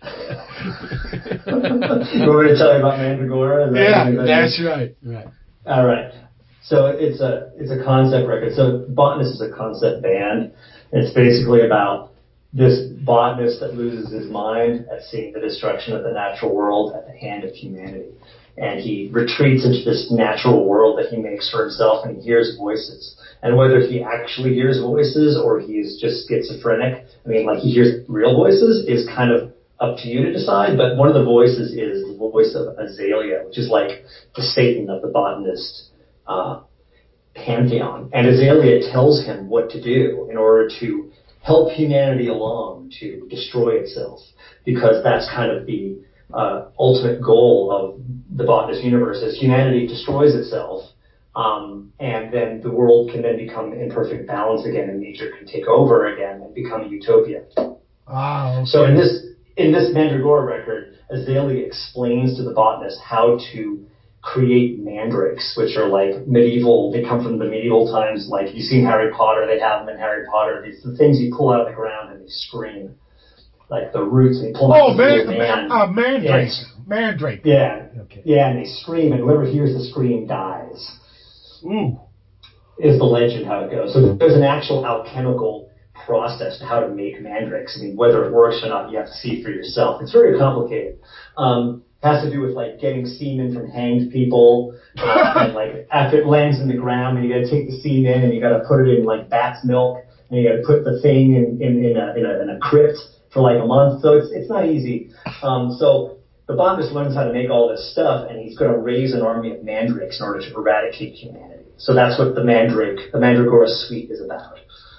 You want me to tell you about Mandragora? That's right. Right. All right. So it's a concept record. So Botanist is a concept band. It's basically about this botanist that loses his mind at seeing the destruction of the natural world at the hand of humanity. And he retreats into this natural world that he makes for himself, and he hears voices. And whether he actually hears voices or he's just schizophrenic, he hears real voices, is kind of up to you to decide. But one of the voices is the voice of Azalea, which is like the Satan of the botanist pantheon. And Azalea tells him what to do in order to help humanity along to destroy itself, because that's kind of the ultimate goal of the botanist universe, is humanity destroys itself, and then the world can then become in perfect balance again, and nature can take over again and become a utopia. Okay. So in this Mandragora record, Azalea explains to the botanist how to create mandrakes, which are like medieval. They come from the medieval times. Like you've seen Harry Potter, they have them in Harry Potter. These the things you pull out of the ground and they scream, like the roots. And you pull out mandrake. Mandrake. Yeah. Okay. Yeah, and they scream, and whoever hears the scream dies. Ooh. Is the legend how it goes. So there's an actual alchemical process to how to make mandrakes. Whether it works or not, you have to see for yourself. It's very complicated. Has to do with like getting semen from hanged people, and like after it lands in the ground, and you got to take the semen and you got to put it in like bat's milk, and you got to put the thing in a crypt for like a month. So it's not easy. So the botanist learns how to make all this stuff, and he's going to raise an army of mandrakes in order to eradicate humanity. So that's what the Mandragora Suite is about.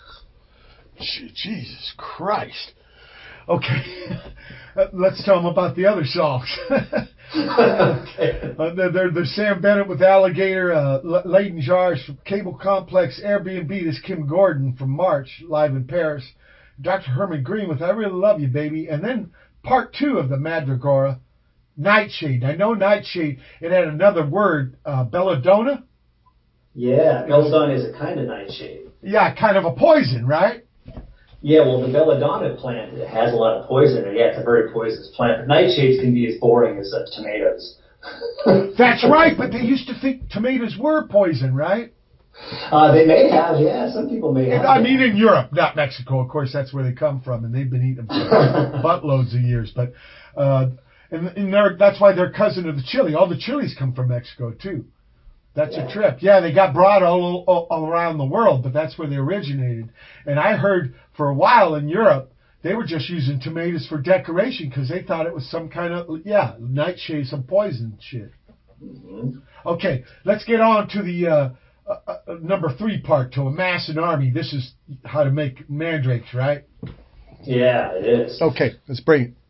Jesus Christ. Okay. Let's tell them about the other songs. Okay. There's Sam Bennett with Alligator, Leighton Jars from Cable Complex, Airbnb. This is Kim Gordon from March, live in Paris. Dr. Herman Green with I Really Love You, Baby. And then part 2 of the Mandragora, Nightshade. I know Nightshade, it had another word, belladonna? Yeah, belladonna is a kind of nightshade. Yeah, kind of a poison, right? Yeah, well, the belladonna plant has a lot of poison in it. Yeah, it's a very poisonous plant. But nightshades can be as boring as tomatoes. That's right, but they used to think tomatoes were poison, right? They may have, yeah. Some people may have. In Europe, not Mexico. Of course, that's where they come from, and they've been eating them for buttloads of years. But that's why they're cousin of the chili. All the chilies come from Mexico too. That's a trip. Yeah, they got brought all around the world, but that's where they originated. And I heard for a while in Europe, they were just using tomatoes for decoration because they thought it was some kind of, nightshade, some poison shit. Mm-hmm. Okay, let's get on to the number 3 part, to amass an army. This is how to make mandrakes, right? Yeah, it is. Okay, let's bring it.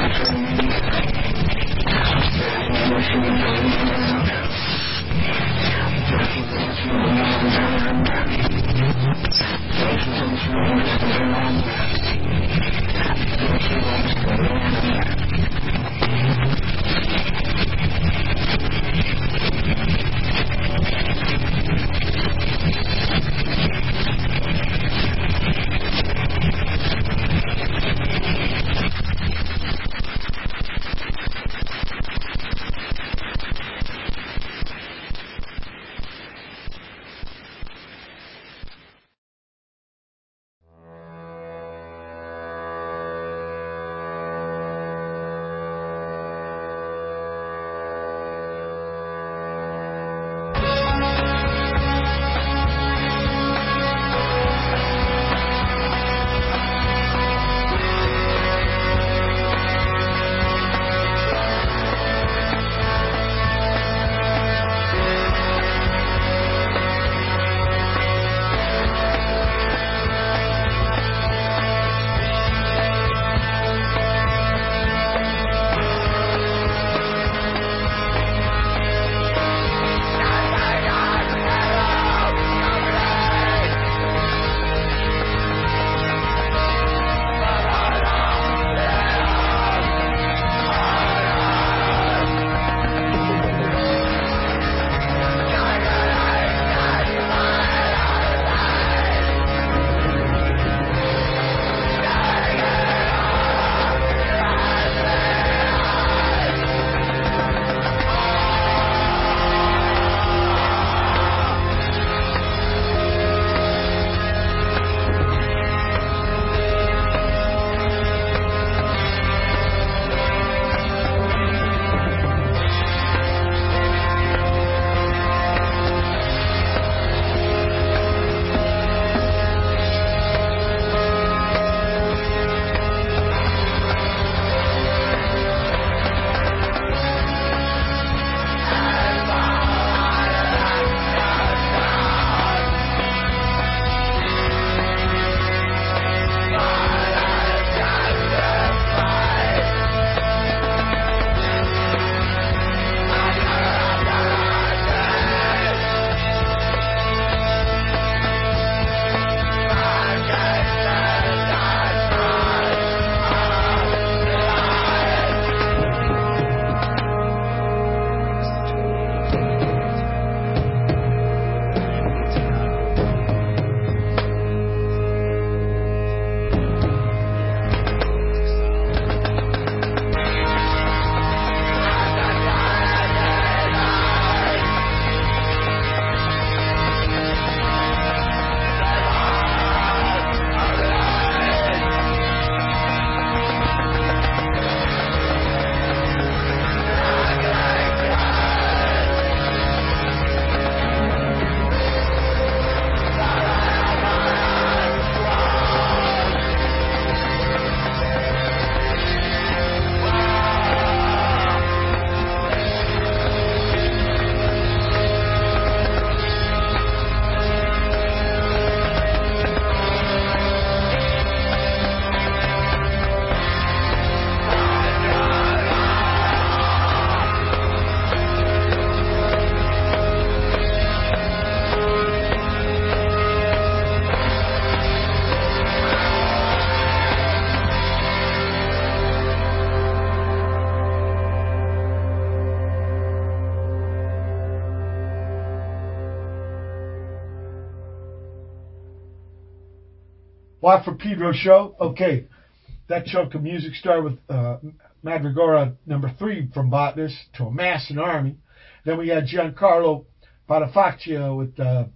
Watt from Pedro show. Okay, that chunk of music started with Madrigora number 3 from Botanist to Amass an Army. Then we had Giancarlo Badafaccia with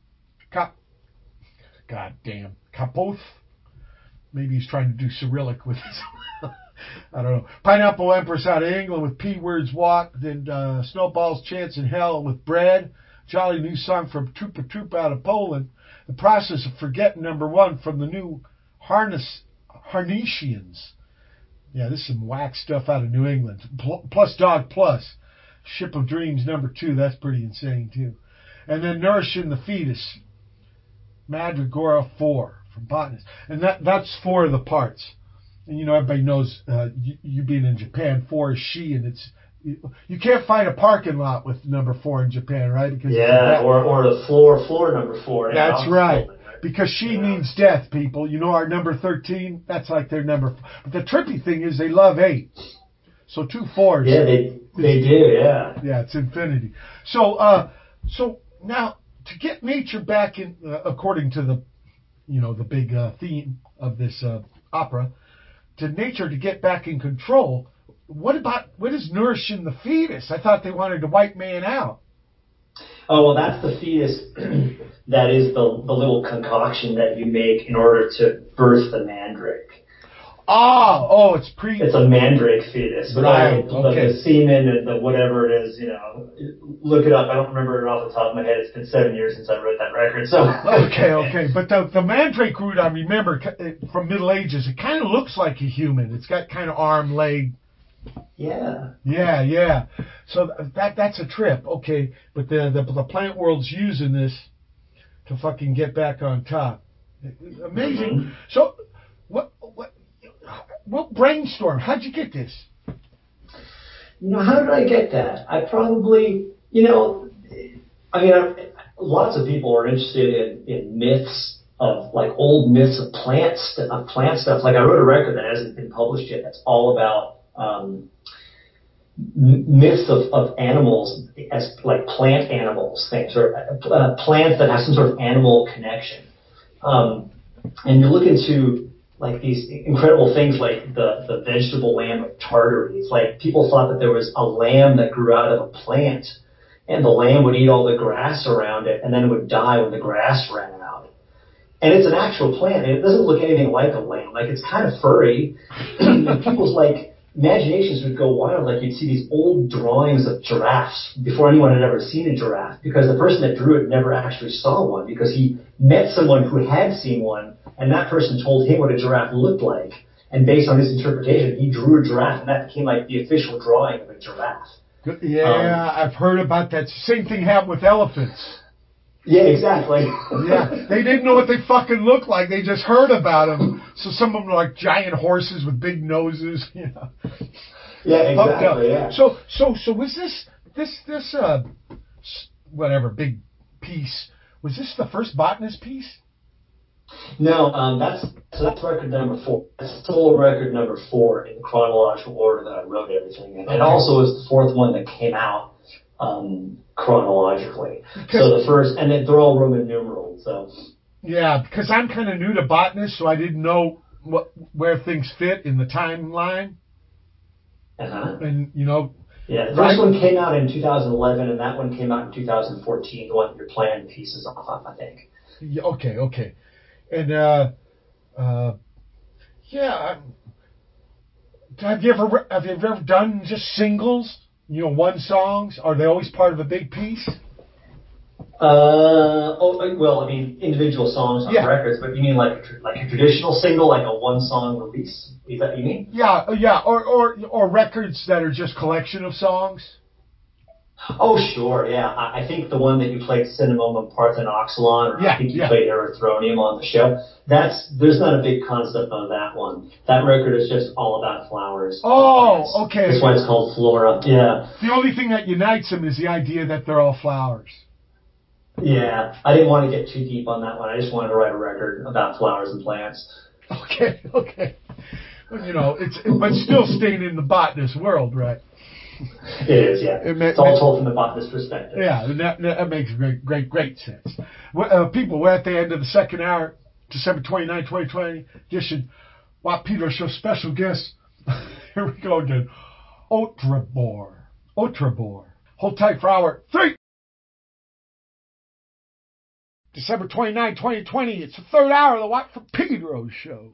Capoth. Maybe he's trying to do Cyrillic with his I don't know. Pineapple Empress out of England with P Words Watt. Then Snowball's Chance in Hell with Bread. Jolly new song from Troopa Troopa out of Poland. The Process of Forgetting number 1 from the new Harnesians. Yeah, this is some whack stuff out of New England. Plus Dog Plus. Ship of Dreams number 2. That's pretty insane too. And then Nourishing the Fetus. Madrigora 4 from Botanist. And that's 4 of the parts. And everybody knows you being in Japan, 4 is she, and it's you can't find a parking lot with number 4 in Japan, right? Because or the floor number 4. That's right. Because she means death, people. Our number 13, that's like their number. But the trippy thing is they love 8. So 2 4s. Yeah, they do, yeah. Yeah, it's infinity. So now to get nature back in, according to the, the big theme of this opera, to nature to get back in control. What is nourishing the fetus? I thought they wanted to wipe man out. Oh, well, that's the fetus. That is the little concoction that you make in order to birth the mandrake. It's a mandrake fetus. With right. all the semen and the whatever it is, look it up. I don't remember it off the top of my head. It's been 7 years since I wrote that record. So okay. But the mandrake root, I remember from Middle Ages, it kind of looks like a human. It's got kind of arm, leg. Yeah. So that's a trip. Okay, but the plant world's using this to fucking get back on top. Amazing. Mm-hmm. So what brainstorm? How'd you get this? How did I get that? I probably, lots of people are interested in myths of like old myths of plant stuff. Like I wrote a record that hasn't been published yet. That's all about myths of animals as like plant animals things or plants that have some sort of animal connection. And you look into like these incredible things like the vegetable lamb of Tartary. It's like people thought that there was a lamb that grew out of a plant, and the lamb would eat all the grass around it and then it would die when the grass ran out. And it's an actual plant, and it doesn't look anything like a lamb. Like, it's kind of furry. And people's, like, imaginations would go wild. Like, you'd see these old drawings of giraffes before anyone had ever seen a giraffe, because the person that drew it never actually saw one, because he met someone who had seen one, and that person told him what a giraffe looked like. And based on his interpretation, he drew a giraffe, and that became, like, the official drawing of a giraffe. Yeah, I've heard about that. Same thing happened with elephants. Yeah, exactly. Yeah, they didn't know what they fucking looked like. They just heard about them. So some of them were like giant horses with big noses. Yeah, exactly. Yeah. So was this whatever big piece? Was this the first botanist piece? No, that's record number 4. That's solo record number 4 in the chronological order that I wrote everything in. And also is the 4th one that came out chronologically. So the first, and they're all Roman numerals. So yeah, because I'm kind of new to botanist, so I didn't know where things fit in the timeline. And yeah, the first one came out in 2011, and that one came out in 2014. The one that you're playing pieces off of, I think. Yeah, okay. And yeah, have you ever done just singles? One songs? Are they always part of a big piece? Well, I mean, individual songs on records, but you mean like a traditional single, like a one-song release? Is that what you mean? Yeah, or records that are just collection of songs? Oh, sure, yeah. I think the one that you played, Cinnamon and Parthenoxylon, or I think you played Erythronium on the show, there's not a big concept on that one. That record is just all about flowers. Oh, okay. That's why it's called Flora, yeah. The only thing that unites them is the idea that they're all flowers. Yeah, I didn't want to get too deep on that one. I just wanted to write a record about flowers and plants. Okay. Well, but still staying in the botanist world, right? It is, yeah. It's all told from the botanist perspective. Yeah, that makes great sense. People, we're at the end of the second hour, December 29, 2020 edition. Watt Peter Show special guest. Here we go again. Otrobor. Hold tight for hour 3. December 29, 2020. It's the third hour of the Watt from Pedro Show.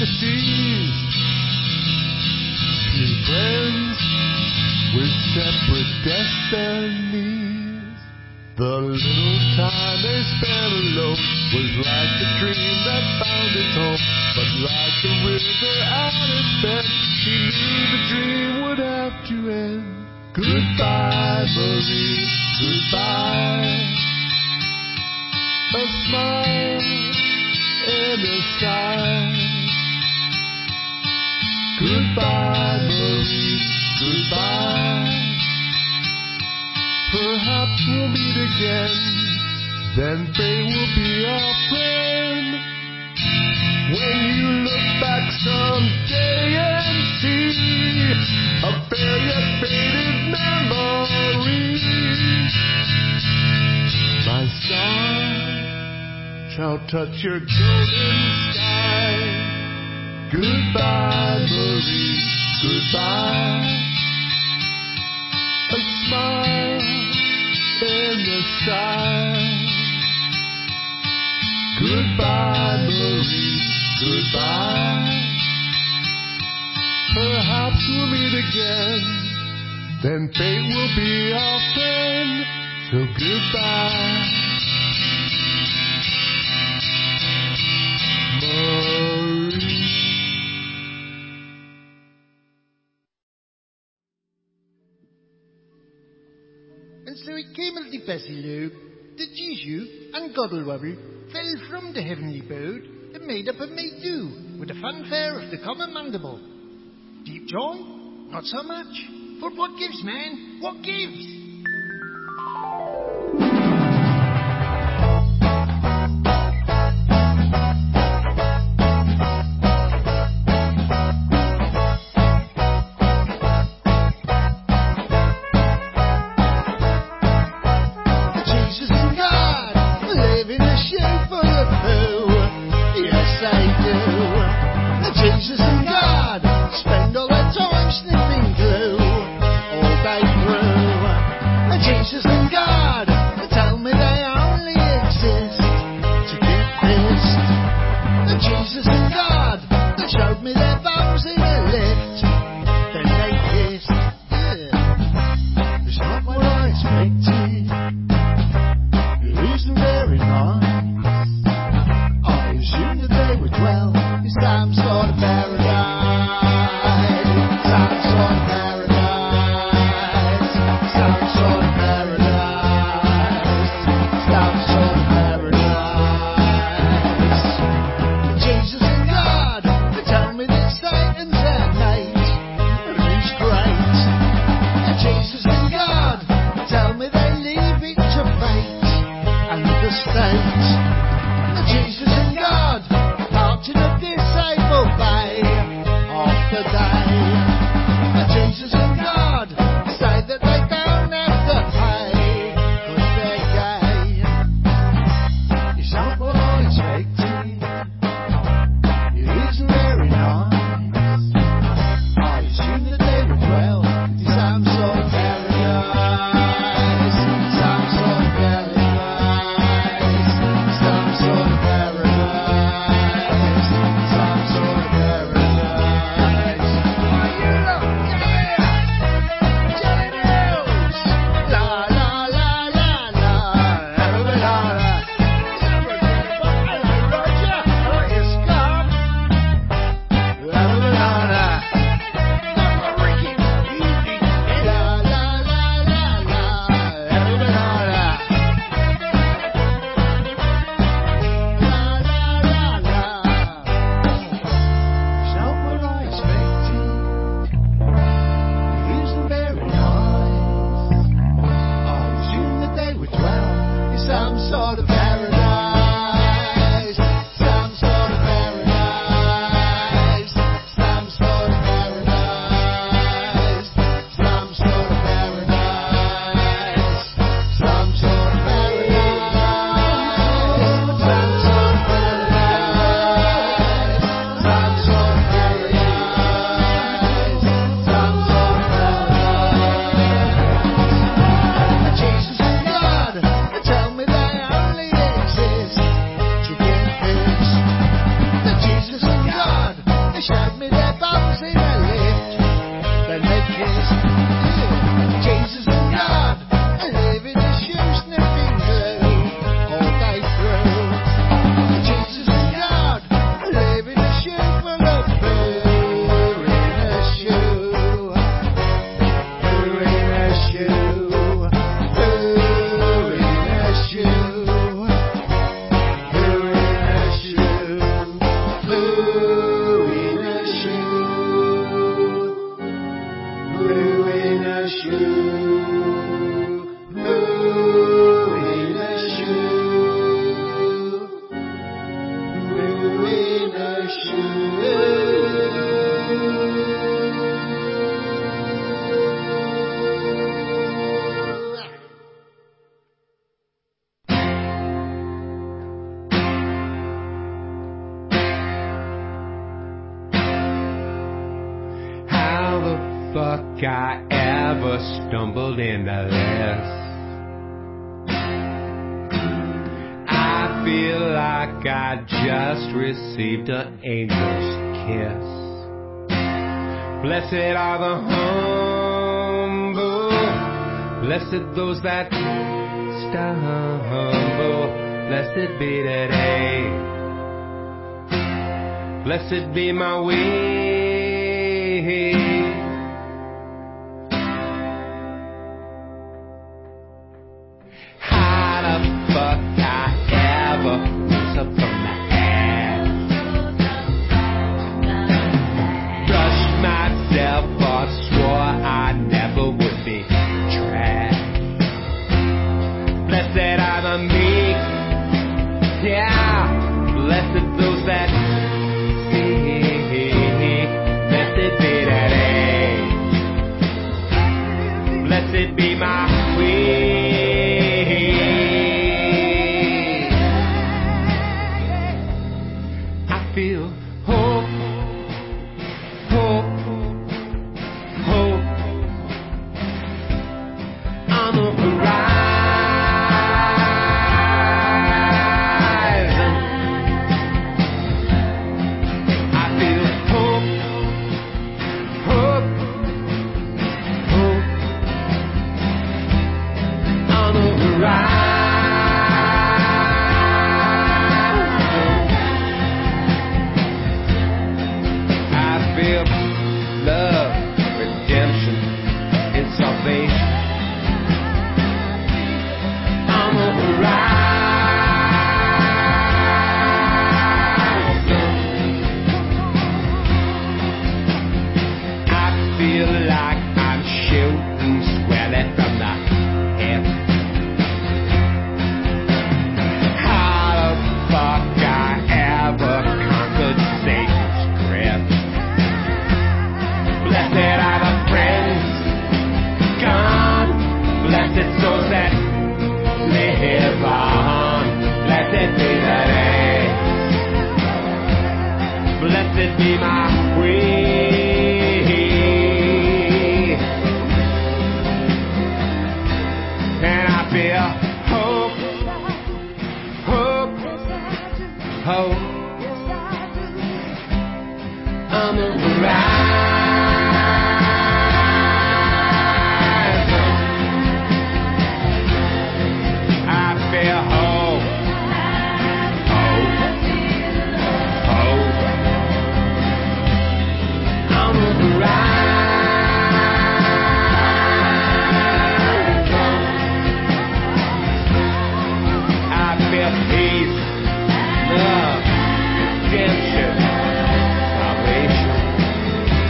the seas. Two friends with separate destinies. The little time they spent alone was like a dream that found its home. But like the river at its bend, she knew the dream would have to end. Goodbye, Marie, goodbye. A smile and a sigh. Goodbye, Marie, goodbye. Perhaps we'll meet again, then fate will be our friend. When you look back someday and see a fair yet faded memory, my star shall touch your golden sky. Goodbye, Marie, goodbye. A smile in the sigh. Goodbye, Marie, goodbye. Perhaps we'll meet again, then fate will be our friend. So goodbye, Marie. And so it came of the Bessie Lou that Jesu and Goddlewobble fell from the heavenly abode and made up and made do with the fanfare of the common mandible. Deep joy? Not so much. For what gives, man? What gives? Jesus and God spend all their time sniffing glue all day through. Jesus and God tell me they only exist to get pissed. Jesus and God showed me their bums in a lift, then they kissed. Yeah, it's not what I expected. It isn't very nice. I assumed that they would dwell in some sort of paradise, some sort of paradise, some sort of paradise, some sort of paradise. Jesus and God, they tell me that They showed me their bums in a lift. Then they kissed. Jesus and God, I live in a shoe sniffing glue all day through. Jesus and God, I live in a shoe full of poo in a shoe. Poo in a shoe. Poo in a shoe. Poo in a shoe. Poo in a shoe. Poo in a shoe. Poo in a shoe. Poo in a shoe. How the fuck I ever stumbled into this? I feel like I just received an angel's kiss. Blessed are the humble, blessed those that stumble. Blessed be today, blessed be my way. How the fuck I ever rose up from the ass? Brushed myself off, swore I never would be trash. Blessed are the meek, yeah. Blessed those that seek. Blessed be today, blessed be my way. I feel hope, hope, hope on the horizon. I feel hope, hope, hope on the horizon. I feel love, redemption, and salvation on the horizon. I feel like I'm shooting squarely from the hip. How the fuck I ever conquered Satan's grip? Blessed are the friends gone, blessed souls that live on. Blessed be the day, blessed be my way. And I feel hope, hope, hope on the horizon. I feel hope, hope, hope on the horizon. I feel peace, love, redemption, salvation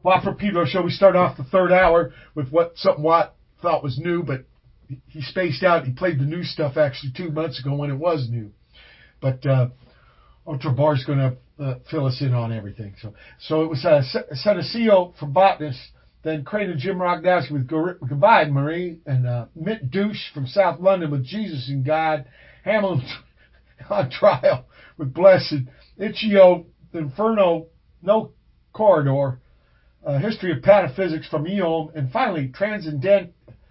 Watt from Pedro Show. We start off the third hour with something Watt thought was new, but he spaced out. He played the new stuff actually 2 months ago when it was new. But Ultra Bar's going to fill us in on everything. So it was Senecio from Botanist, then Crane and Jim Rognowski with Goodbye Marie, and Mitt Douche from South London with Jesus and God, Hamilton on Trial with Blessed, Ichio, Inferno, No Corridor, History of Pataphysics from Eom, and finally Transcendentia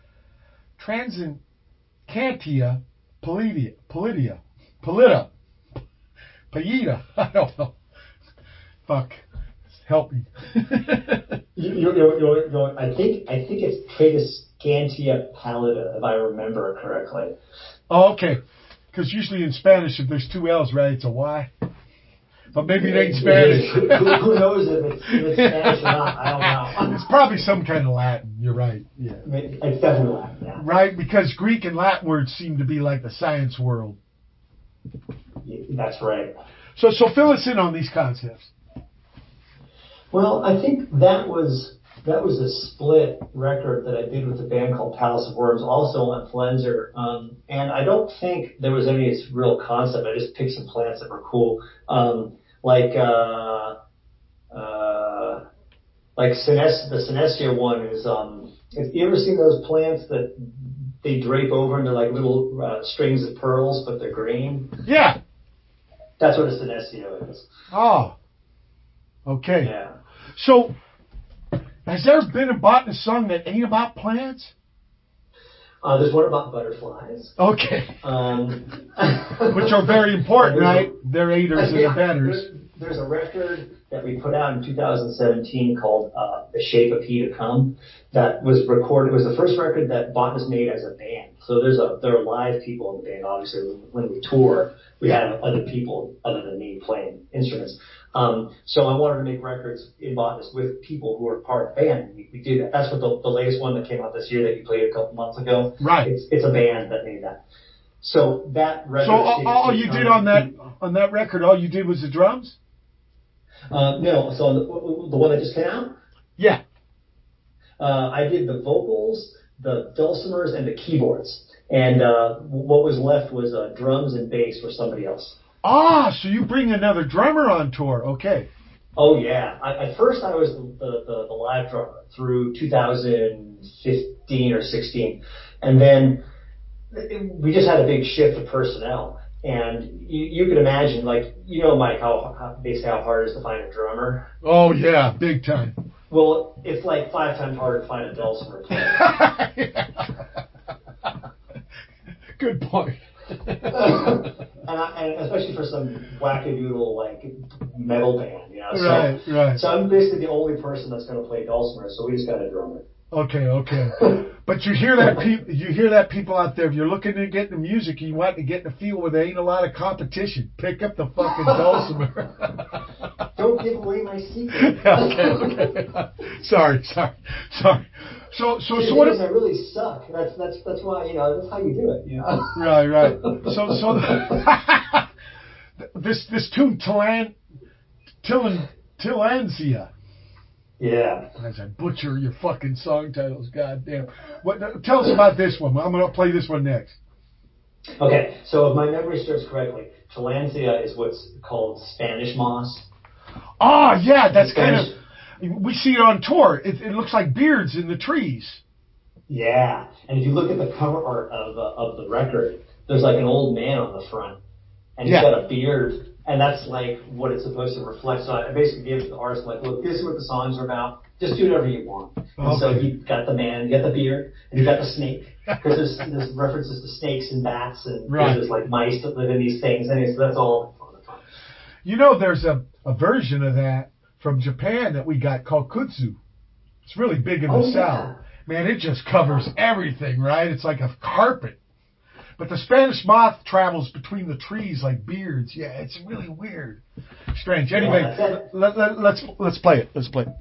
Pallida, I don't know. Fuck. Help me. I think it's Transcendentia Pallida, if I remember correctly. Oh, okay. Because usually in Spanish, if there's two L's, right, it's a Y. But maybe it ain't Spanish. Who knows if it's Spanish or not? I don't know. It's probably some kind of Latin. You're right. Yeah. It's definitely Latin, yeah. Right, because Greek and Latin words seem to be like the science world. That's right. So fill us in on these concepts. Well, I think that was a split record that I did with a band called Palace of Worms, also on Flenser. And I don't think there was any real concept. I just picked some plants that were cool. The Senecio one is, have you ever seen those plants that they drape over and they're like little strings of pearls, but they're green? Yeah. That's what a Senecio is. Oh. Okay. Yeah. So, has there been a botanist song that ain't about plants? There's one about butterflies. Okay. Which are very important, right? They're aiders and abettors. There's a record that we put out in 2017 called The Shape of He to Come that was recorded. It was the first record that Botanist made as a band. So there are live people in the band. Obviously, when we tour, we have other people other than me playing instruments. So I wanted to make records in Botanist with people who are part of the band. We do that. That's what the latest one that came out this year that you played a couple months ago. Right. It's a band that made that. So that record. So all you did on that record, all you did was the drums? No. So the one that just came out? Yeah. I did the vocals, the dulcimers, and the keyboards. And what was left was drums and bass for somebody else. Ah, so you bring another drummer on tour. Okay. Oh, yeah. At first, I was the live drummer through 2015 or 16. And then we just had a big shift of personnel. And you can imagine, like, Mike, how hard it is to find a drummer. Oh, yeah, big time. Well, it's like 5 times harder to find a dulcimer player. Good point. and especially for some wackadoodle like metal band, Right. So I'm basically the only person that's going to play dulcimer, so we just got a drummer. Okay. But you hear that people out there, if you're looking to get into music, you want to get in a field where there ain't a lot of competition. Pick up the fucking dulcimer. Don't give away my secret. Okay. Sorry. So what if I really suck? That's why that's how you do it. Right. So this tune Tillandsia. Yeah. As I butcher your fucking song titles, goddamn. Tell us about this one. I'm gonna play this one next. Okay, so if my memory serves correctly, Tillandsia is what's called Spanish moss. Oh yeah, that's kind of. We see it on tour. It looks like beards in the trees. Yeah, and if you look at the cover art of the record, there's like an old man on the front, and he's got a beard, and that's like what it's supposed to reflect. So I basically gave it to the artist, like, look, this is what the songs are about. Just do whatever you want. And so he got the man, he got the beard, and he got the snake, because there's references to snakes and bats, and there's like mice that live in these things, and so that's all on the front. There's a version of that from Japan that we got called kudzu. It's really big in the South. Man, it just covers everything, right? It's like a carpet. But the Spanish moth travels between the trees like beards. Yeah, it's really weird. Strange. Anyway, let's play it. Let's play it.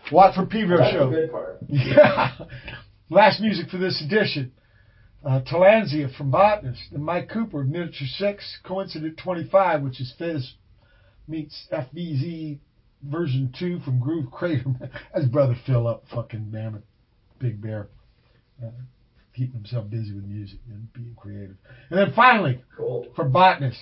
Watt from Pedro That's Show. the good part. Yeah. Last music for this edition. Talanzia from Botanist and Mike Cooper of Miniature 6, Coincident 25, which is Fizz meets FBZ version 2 from Groove Crater. That's brother Phil up, fucking mammoth, Big Bear. Keeping himself busy with music and being creative. And then finally, Cool. from Botanist,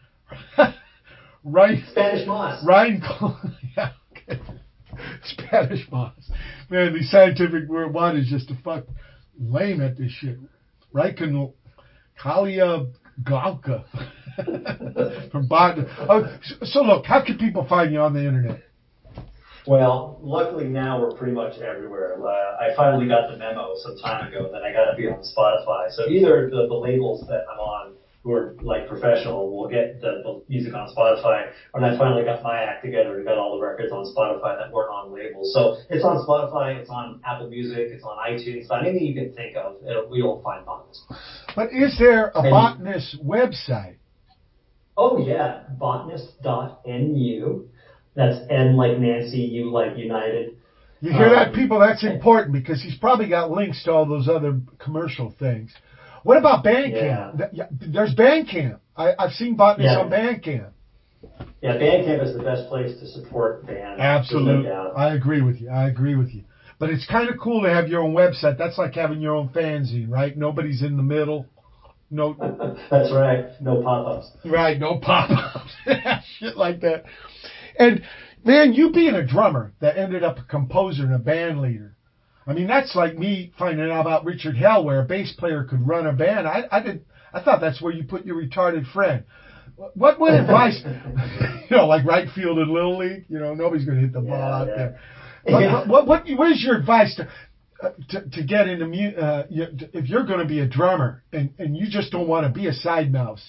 Ryan. Spanish Moss. Ryan. Yeah, okay. Spanish Moss. Man, the scientific word one is just a fuck lame at this shit. Raiken Kalia Glauca from Botanist. Oh, so look, how can people find you on the internet? Well, luckily now we're pretty much everywhere. I finally got the memo some time ago that I got to be on Spotify. So either the labels that I'm on, who are like professional, will get the music on Spotify, or I finally got my act together and got all the records on Spotify that weren't on labels. So it's on Spotify, it's on Apple Music, it's on iTunes, so anything you can think of, we'll find Botanist. But is there a Botanist website? Oh yeah, botanist.nu. That's N like Nancy, U like United. You hear that, people? That's important because he's probably got links to all those other commercial things. What about Bandcamp? Yeah. There's Bandcamp. I've seen Botanist on Bandcamp. Yeah, Bandcamp is the best place to support bands. Absolutely. No I agree with you. But it's kind of cool to have your own website. That's like having your own fanzine, right? Nobody's in the middle. No. That's right. No pop-ups. Right, no pop-ups. Shit like that. And, man, you being a drummer that ended up a composer and a band leader, I mean, that's like me finding out about Richard Hell, where a bass player could run a band. I thought that's where you put your retarded friend. What advice, like right field in Little League, nobody's going to hit the ball out there. Where's your advice to get into music, if you're going to be a drummer and you just don't want to be a side mouse?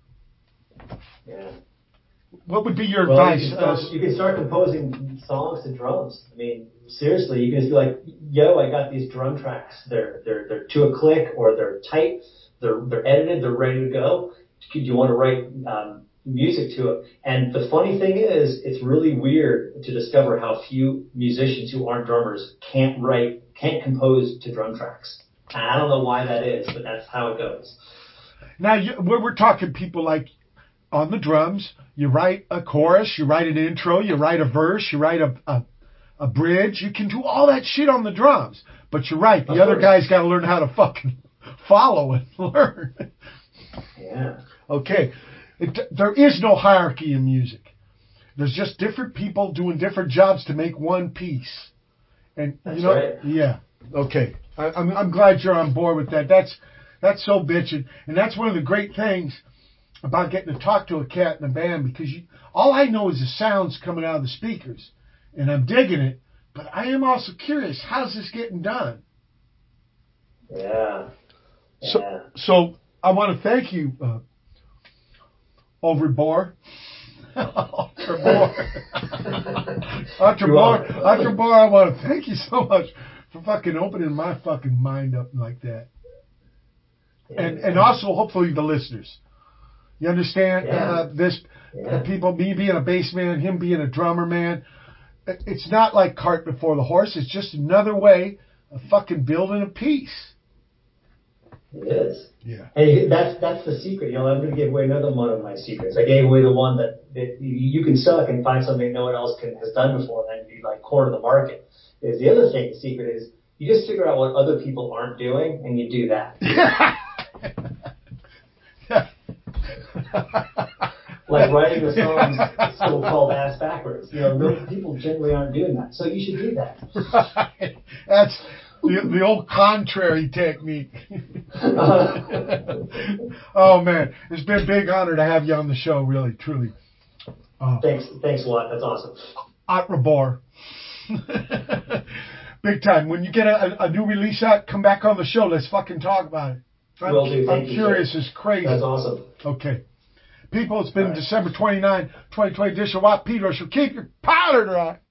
Yeah. What would be your advice? You can start composing songs to drums. I mean, seriously, you can just be like, "Yo, I got these drum tracks. They're to a click, or they're tight. They're edited. They're ready to go. Do you want to write music to it?" And the funny thing is, it's really weird to discover how few musicians who aren't drummers can't compose to drum tracks. And I don't know why that is, but that's how it goes. Now, we're talking people like on the drums. You write a chorus, you write an intro, you write a verse, you write a bridge. You can do all that shit on the drums. But you're right, the other guy's got to learn how to fucking follow and learn. Yeah. Okay. There is no hierarchy in music. There's just different people doing different jobs to make one piece. And that's right. Yeah. Okay. I'm glad you're on board with that. That's so bitchin'. And that's one of the great things about getting to talk to a cat in a band, because all I know is the sounds coming out of the speakers, and I'm digging it, but I am also curious, how's this getting done? Yeah. So I want to thank you, Overbore. Dr. Bohr, I want to thank you so much for fucking opening my fucking mind up like that. Yeah. And also, hopefully, the listeners. You understand this? Yeah. People, me being a bass man, him being a drummer, man. It's not like cart before the horse. It's just another way of fucking building a piece. It is. Yeah. And that's the secret. I'm going to give away another one of my secrets. I gave away the one that you can suck and find something no one else has done before, and then be like core to the market. Is the other thing? The secret is you just figure out what other people aren't doing, and you do that. Like writing the songs so-called ass backwards. People generally aren't doing that, so you should do that. Right. That's the old contrary technique. Oh man, it's been a big honor to have you on the show. Really, truly. Thanks a lot. That's awesome. Otrabor. Big time. When you get a new release out, come back on the show. Let's fucking talk about it. Will do. I'm curious as crazy. That's awesome. Okay. People, it's been December 29, 2020 edition of Watt Pedro Show. Keep your powder dry.